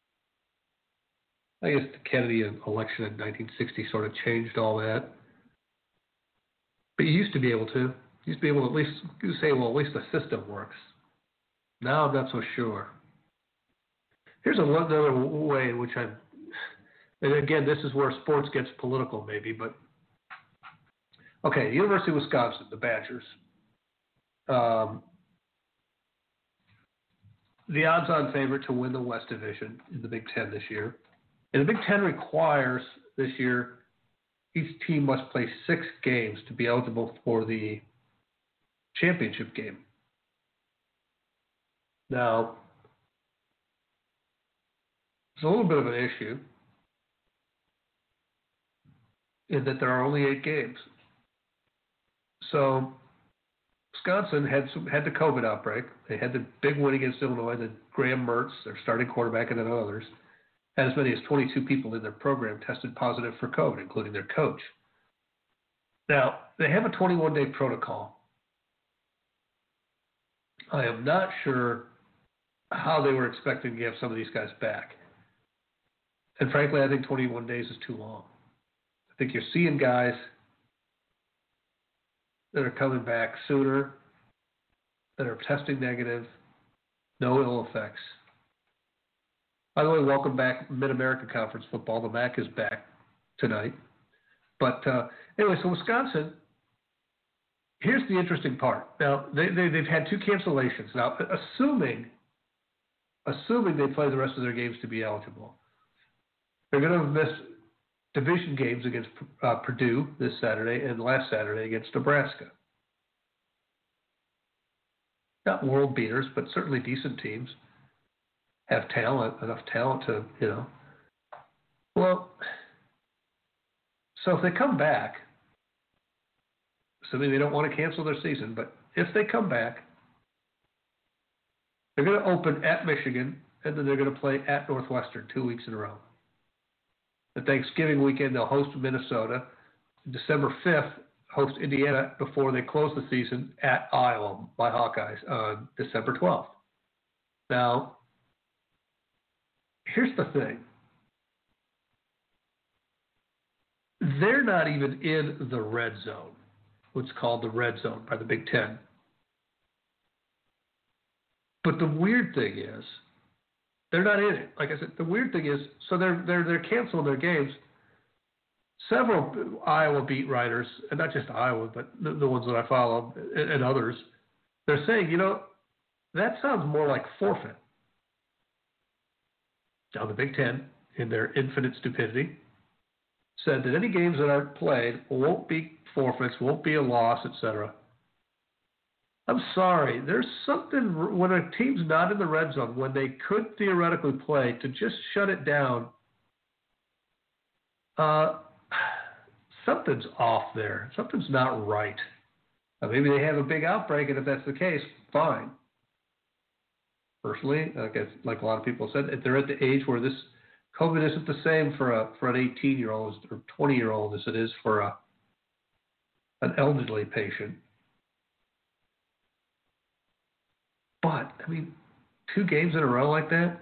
I guess the Kennedy election in 1960 sort of changed all that. But you used to be able to. You used to be able to at least say, well, at least the system works. Now I'm not so sure. Here's another way in which and again, this is where sports gets political maybe, but okay, University of Wisconsin, the Badgers. The odds-on favorite to win the West Division in the Big Ten this year. And the Big Ten requires this year each team must play 6 games to be eligible for the championship game. Now, it's a little bit of an issue in that there are only 8 games. So Wisconsin had the COVID outbreak. They had the big win against Illinois, the Graham Mertz, their starting quarterback, and then others. Had as many as 22 people in their program tested positive for COVID, including their coach. Now, they have a 21-day protocol. I am not sure how they were expecting to have some of these guys back. And frankly, I think 21 days is too long. I think you're seeing guys that are coming back sooner, that are testing negative, no ill effects. By the way, welcome back Mid-America Conference football. The MAC is back tonight. But anyway, so Wisconsin, here's the interesting part. Now, they've had 2 cancellations. Now, assuming they play the rest of their games to be eligible, they're going to miss division games against Purdue this Saturday and last Saturday against Nebraska. Not world beaters, but certainly decent teams. Have talent, enough talent to, Well, so if they come back, assuming they don't want to cancel their season, but if they come back, they're going to open at Michigan, and then they're going to play at Northwestern 2 weeks in a row. The Thanksgiving weekend, they'll host Minnesota. December 5th, host Indiana before they close the season at Iowa by Hawkeyes on December 12th. Now, here's the thing. They're not even in the red zone, what's called the red zone by the Big Ten. But the weird thing is, they're not in it. Like I said, the weird thing is, so they're canceling their games. Several Iowa beat writers, and not just Iowa, but the ones that I follow and others, they're saying, that sounds more like forfeit. Now, the Big Ten, in their infinite stupidity, said that any games that aren't played won't be forfeits, won't be a loss, etc. I'm sorry. There's something when a team's not in the red zone, when they could theoretically play, to just shut it down. Something's off there. Something's not right. Now, maybe they have a big outbreak, and if that's the case, fine. Personally, like a lot of people said, if they're at the age where this COVID isn't the same for an 18-year-old or 20-year-old as it is for an elderly patient. But, 2 games in a row like that?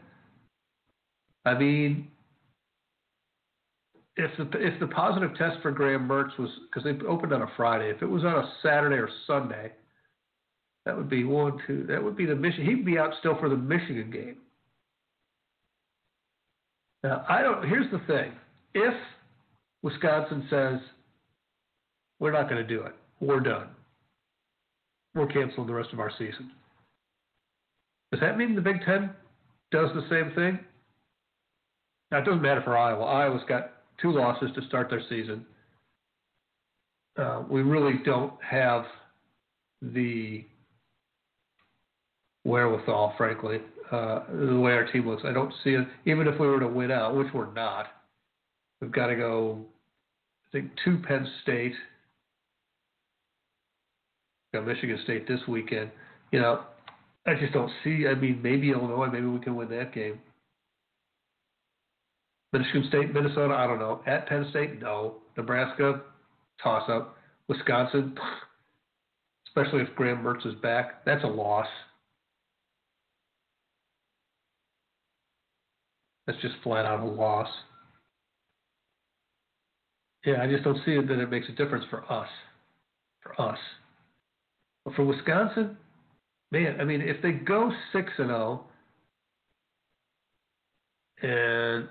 If the positive test for Graham Mertz was, because they opened on a Friday, if it was on a Saturday or Sunday, that would be that would be the Michigan. He'd be out still for the Michigan game. Now, here's the thing. If Wisconsin says, we're not going to do it, we're done, we're canceling the rest of our season, does that mean the Big Ten does the same thing? Now, it doesn't matter for Iowa. Iowa's got 2 losses to start their season. We really don't have the wherewithal, frankly, the way our team looks. I don't see it. Even if we were to win out, which we're not, we've got to go think 2 Penn State. Got Michigan State this weekend. I just don't see. I mean, maybe Illinois. Maybe we can win that game. Michigan State, Minnesota. I don't know. At Penn State, no. Nebraska, toss up. Wisconsin, especially if Graham Mertz is back, that's a loss. That's just flat out a loss. Yeah, I just don't see it that it makes a difference for us. But for Wisconsin, man, I mean, if they go 6-0 and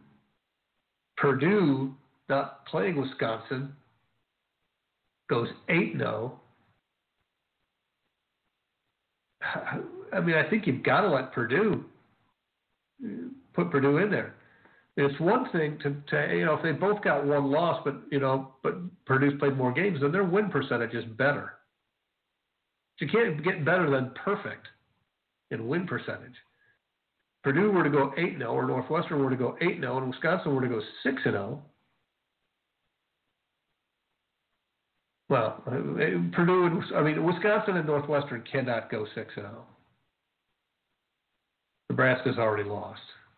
Purdue not playing Wisconsin goes 8-0, I mean, I think you've got to let Purdue put Purdue in there. It's one thing to if they both got one loss, but Purdue's played more games, then their win percentage is better. You can't get better than perfect in win percentage. Purdue were to go 8-0, or Northwestern were to go 8-0, and Wisconsin were to go 6-0. Well, Wisconsin and Northwestern cannot go 6-0. Nebraska's already lost.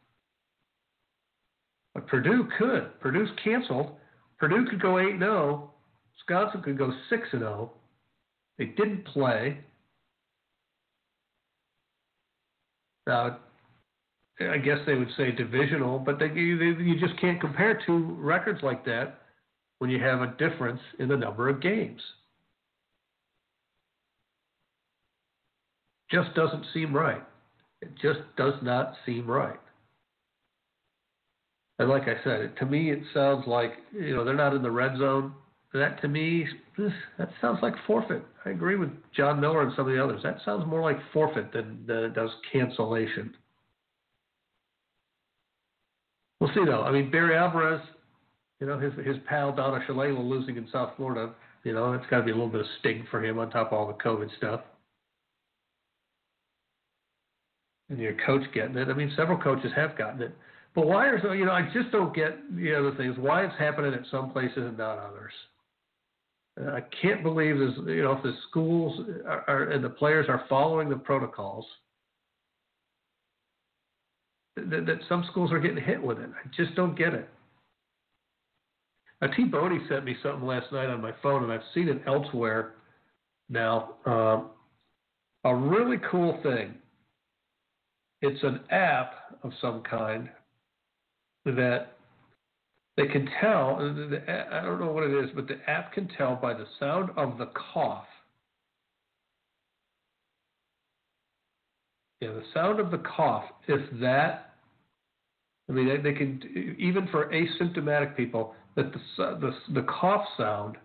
But Purdue could. Purdue's canceled. Purdue could go 8-0. Wisconsin could go 6-0. They didn't play. Now, I guess they would say divisional, but you just can't compare two records like that when you have a difference in the number of games. Just doesn't seem right. It just does not seem right. And like I said, to me, it sounds like, they're not in the red zone. That, to me, that sounds like forfeit. I agree with John Miller and some of the others. That sounds more like forfeit than it does cancellation. We'll see, though. I mean, Barry Alvarez, his pal Donna Shalala losing in South Florida, it's got to be a little bit of sting for him on top of all the COVID stuff. And your coach getting it. I mean, several coaches have gotten it. But why I just don't get the other things, why it's happening at some places and not others. I can't believe this, if the schools and the players are following the protocols, that some schools are getting hit with it. I just don't get it. T. Bodie sent me something last night on my phone, and I've seen it elsewhere now. A really cool thing. It's an app of some kind that they can tell. I don't know what it is, but the app can tell by the sound of the cough. Yeah, the sound of the cough. If that, I mean, they can, even for asymptomatic people, that the cough sound.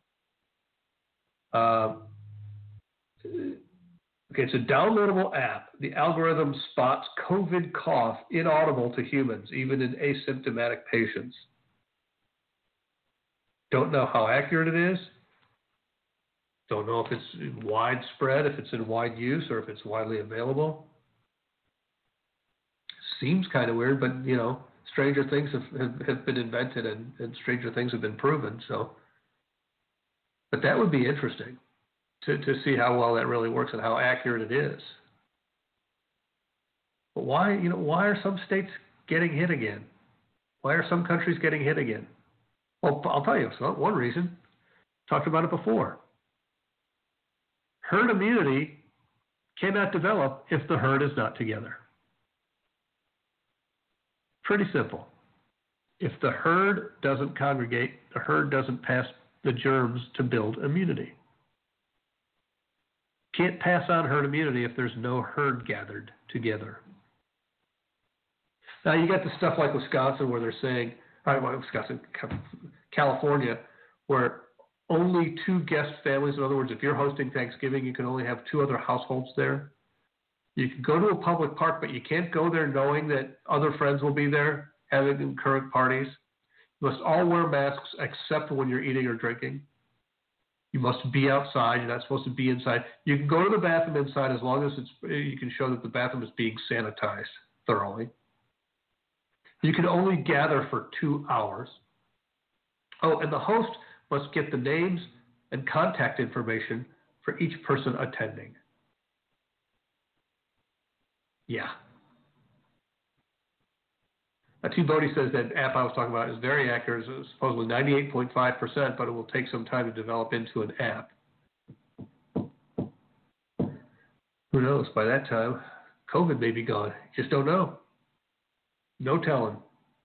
Okay, it's a downloadable app. The algorithm spots COVID cough inaudible to humans, even in asymptomatic patients. Don't know how accurate it is. Don't know if it's widespread, if it's in wide use, or if it's widely available. Seems kind of weird, but, stranger things have been invented and stranger things have been proven. So, but that would be interesting. To see how well that really works and how accurate it is. But why are some states getting hit again? Why are some countries getting hit again? Well, I'll tell you, one reason. Talked about it before. Herd immunity cannot develop if the herd is not together. Pretty simple. If the herd doesn't congregate, the herd doesn't pass the germs to build immunity. Can't pass on herd immunity if there's no herd gathered together. Now you got the stuff like Wisconsin where they're saying, California, where only 2 guest families, in other words, if you're hosting Thanksgiving, you can only have 2 other households there. You can go to a public park, but you can't go there knowing that other friends will be there having concurrent parties. You must all wear masks except when you're eating or drinking. You must be outside. You're not supposed to be inside. You can go to the bathroom inside as long as you can show that the bathroom is being sanitized thoroughly. You can only gather for 2 hours. Oh, and the host must get the names and contact information for each person attending. Yeah. T. Bodie says that app I was talking about is very accurate. It's supposedly 98.5%, but it will take some time to develop into an app. Who knows? By that time, COVID may be gone. Just don't know. No telling.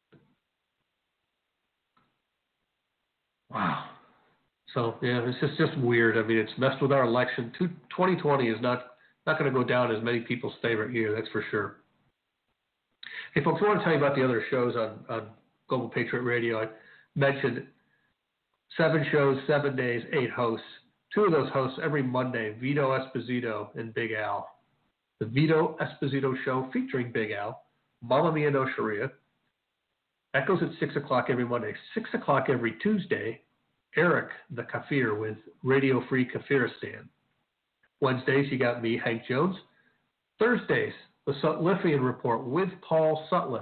Wow. So, yeah, it's just weird. I mean, it's messed with our election. 2020 is not going to go down as many people's favorite year, that's for sure. Hey, folks, I want to tell you about the other shows on Global Patriot Radio. I mentioned 7 shows, 7 days, 8 hosts. 2 of those hosts every Monday, Vito Esposito and Big Al. The Vito Esposito Show featuring Big Al, Mamma Mia No Sharia. That goes at 6 o'clock every Monday. 6 o'clock every Tuesday, Eric the Kafir with Radio Free Kafiristan. Wednesdays, you got me, Hank Jones. Thursdays, the Sutlifian Report with Paul Sutliff.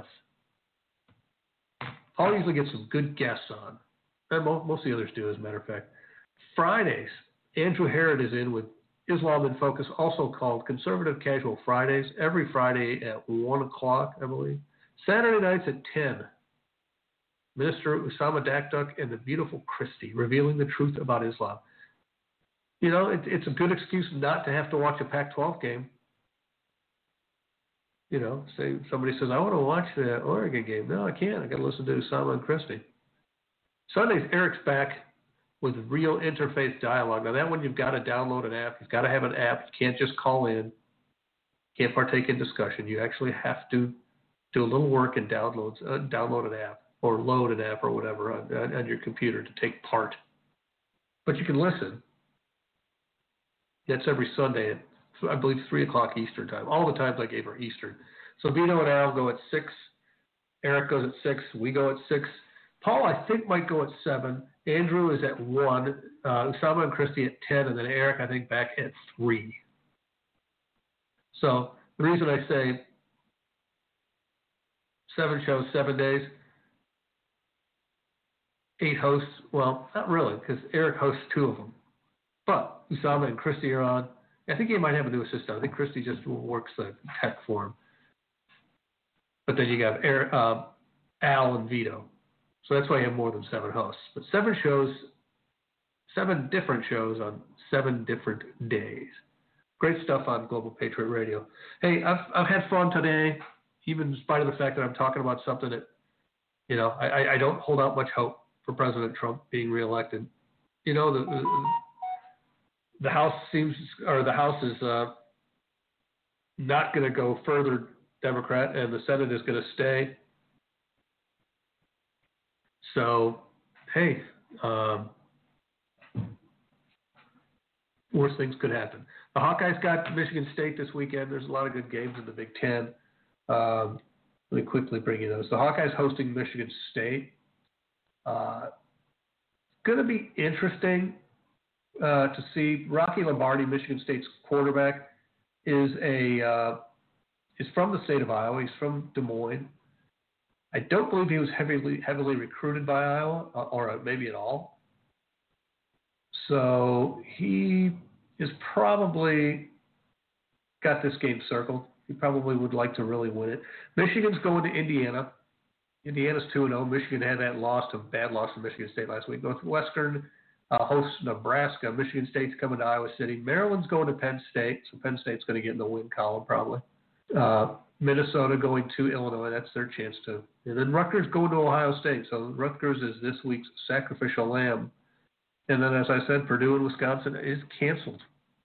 Paul usually gets some good guests on. And most of the others do, as a matter of fact. Fridays, Andrew Herod is in with Islam in Focus, also called Conservative Casual Fridays, every Friday at 1 o'clock, I believe. Saturday nights at 10. Minister Usama Dakduk and the beautiful Christy, revealing the truth about Islam. You know, it's a good excuse not to have to watch a Pac-12 game. You know, say somebody says, I want to watch the Oregon game. No, I can't. I got to listen to Usama and Christy. Sundays, Eric's back with Real Interfaith Dialogue. Now, that one, you've got to download an app. You've got to have an app. You can't just call in. You can't partake in discussion. You actually have to do a little work and download an app or load an app or whatever on your computer to take part. But you can listen. That's every Sunday at, I believe, 3 o'clock Eastern time. All the times I gave are Eastern. So Vito and Al go at 6. Eric goes at 6. We go at 6. Paul, I think, might go at 7. Andrew is at 1. Usama and Christy at 10. And then Eric, I think, back at 3. So the reason I say 7 shows, 7 days, 8 hosts, well, not really, because Eric hosts 2 of them. But Usama and Christy are on. I think he might have a new assistant. I think Christy just works the tech for him. But then you got Eric, Al and Vito. So that's why you have more than 7 hosts. But 7 shows, 7 different shows on 7 different days. Great stuff on Global Patriot Radio. Hey, I've had fun today, even in spite of the fact that I'm talking about something that, you know, I don't hold out much hope for President Trump being reelected. You know, the House is not going to go further Democrat, and the Senate is going to stay. So, hey, worse things could happen. The Hawkeyes got Michigan State this weekend. There's a lot of good games in the Big Ten. Let me quickly bring you those. The Hawkeyes hosting Michigan State. Going to be interesting to see. Rocky Lombardi, Michigan State's quarterback, is from the state of Iowa. He's from Des Moines. I don't believe he was heavily recruited by Iowa, or maybe at all. So he is probably got this game circled. He probably would like to really win it. Michigan's going to Indiana. Indiana's 2-0. Michigan had that bad loss to Michigan State last week. Northwestern hosts Nebraska. Michigan State's coming to Iowa City. Maryland's going to Penn State, so Penn State's going to get in the win column probably. Minnesota going to Illinois. That's their chance to. And then Rutgers going to Ohio State. So Rutgers is this week's sacrificial lamb. And then, as I said, Purdue and Wisconsin is canceled.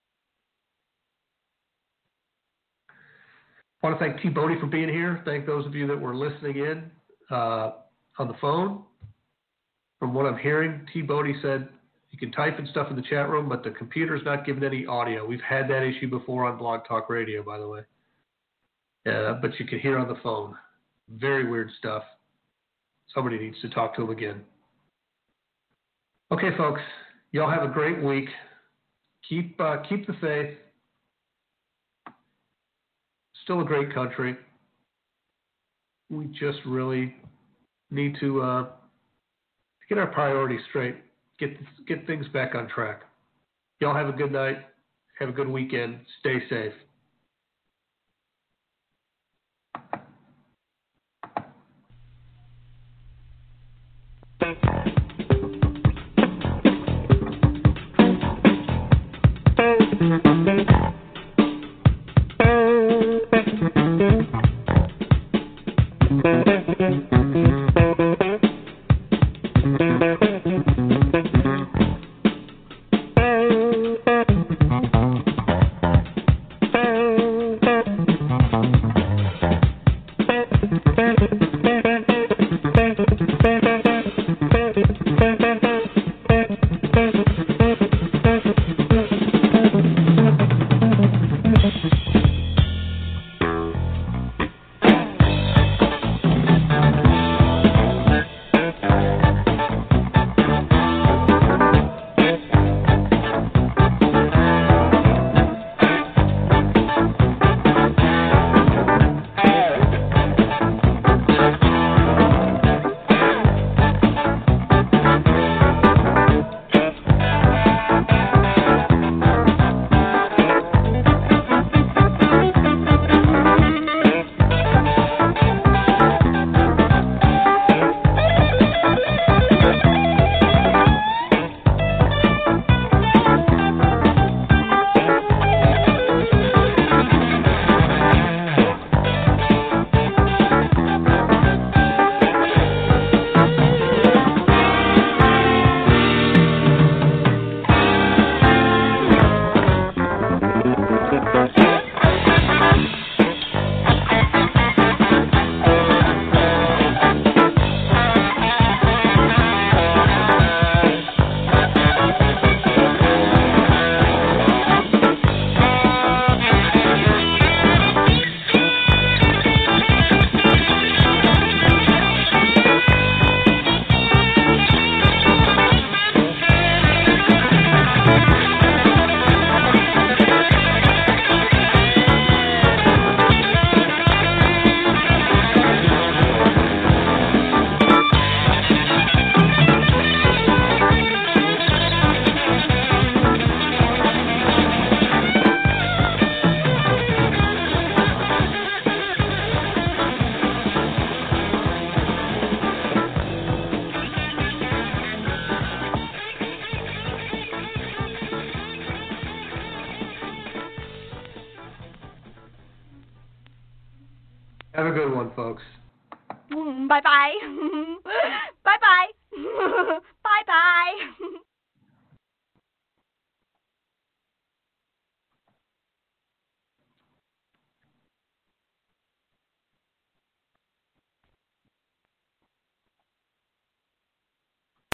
I want to thank T. Bodie for being here. Thank those of you that were listening in on the phone. From what I'm hearing, T. Bodie said you can type and stuff in the chat room, but the computer's not giving any audio. We've had that issue before on Blog Talk Radio, by the way. But you can hear on the phone. Very weird stuff. Somebody needs to talk to him again. Okay, folks. Y'all have a great week. Keep the faith. Still a great country. We just really need to get our priorities straight, get things back on track. Y'all have a good night. Have a good weekend. Stay safe. Have a good one, folks. Bye-bye. Bye-bye. Bye-bye.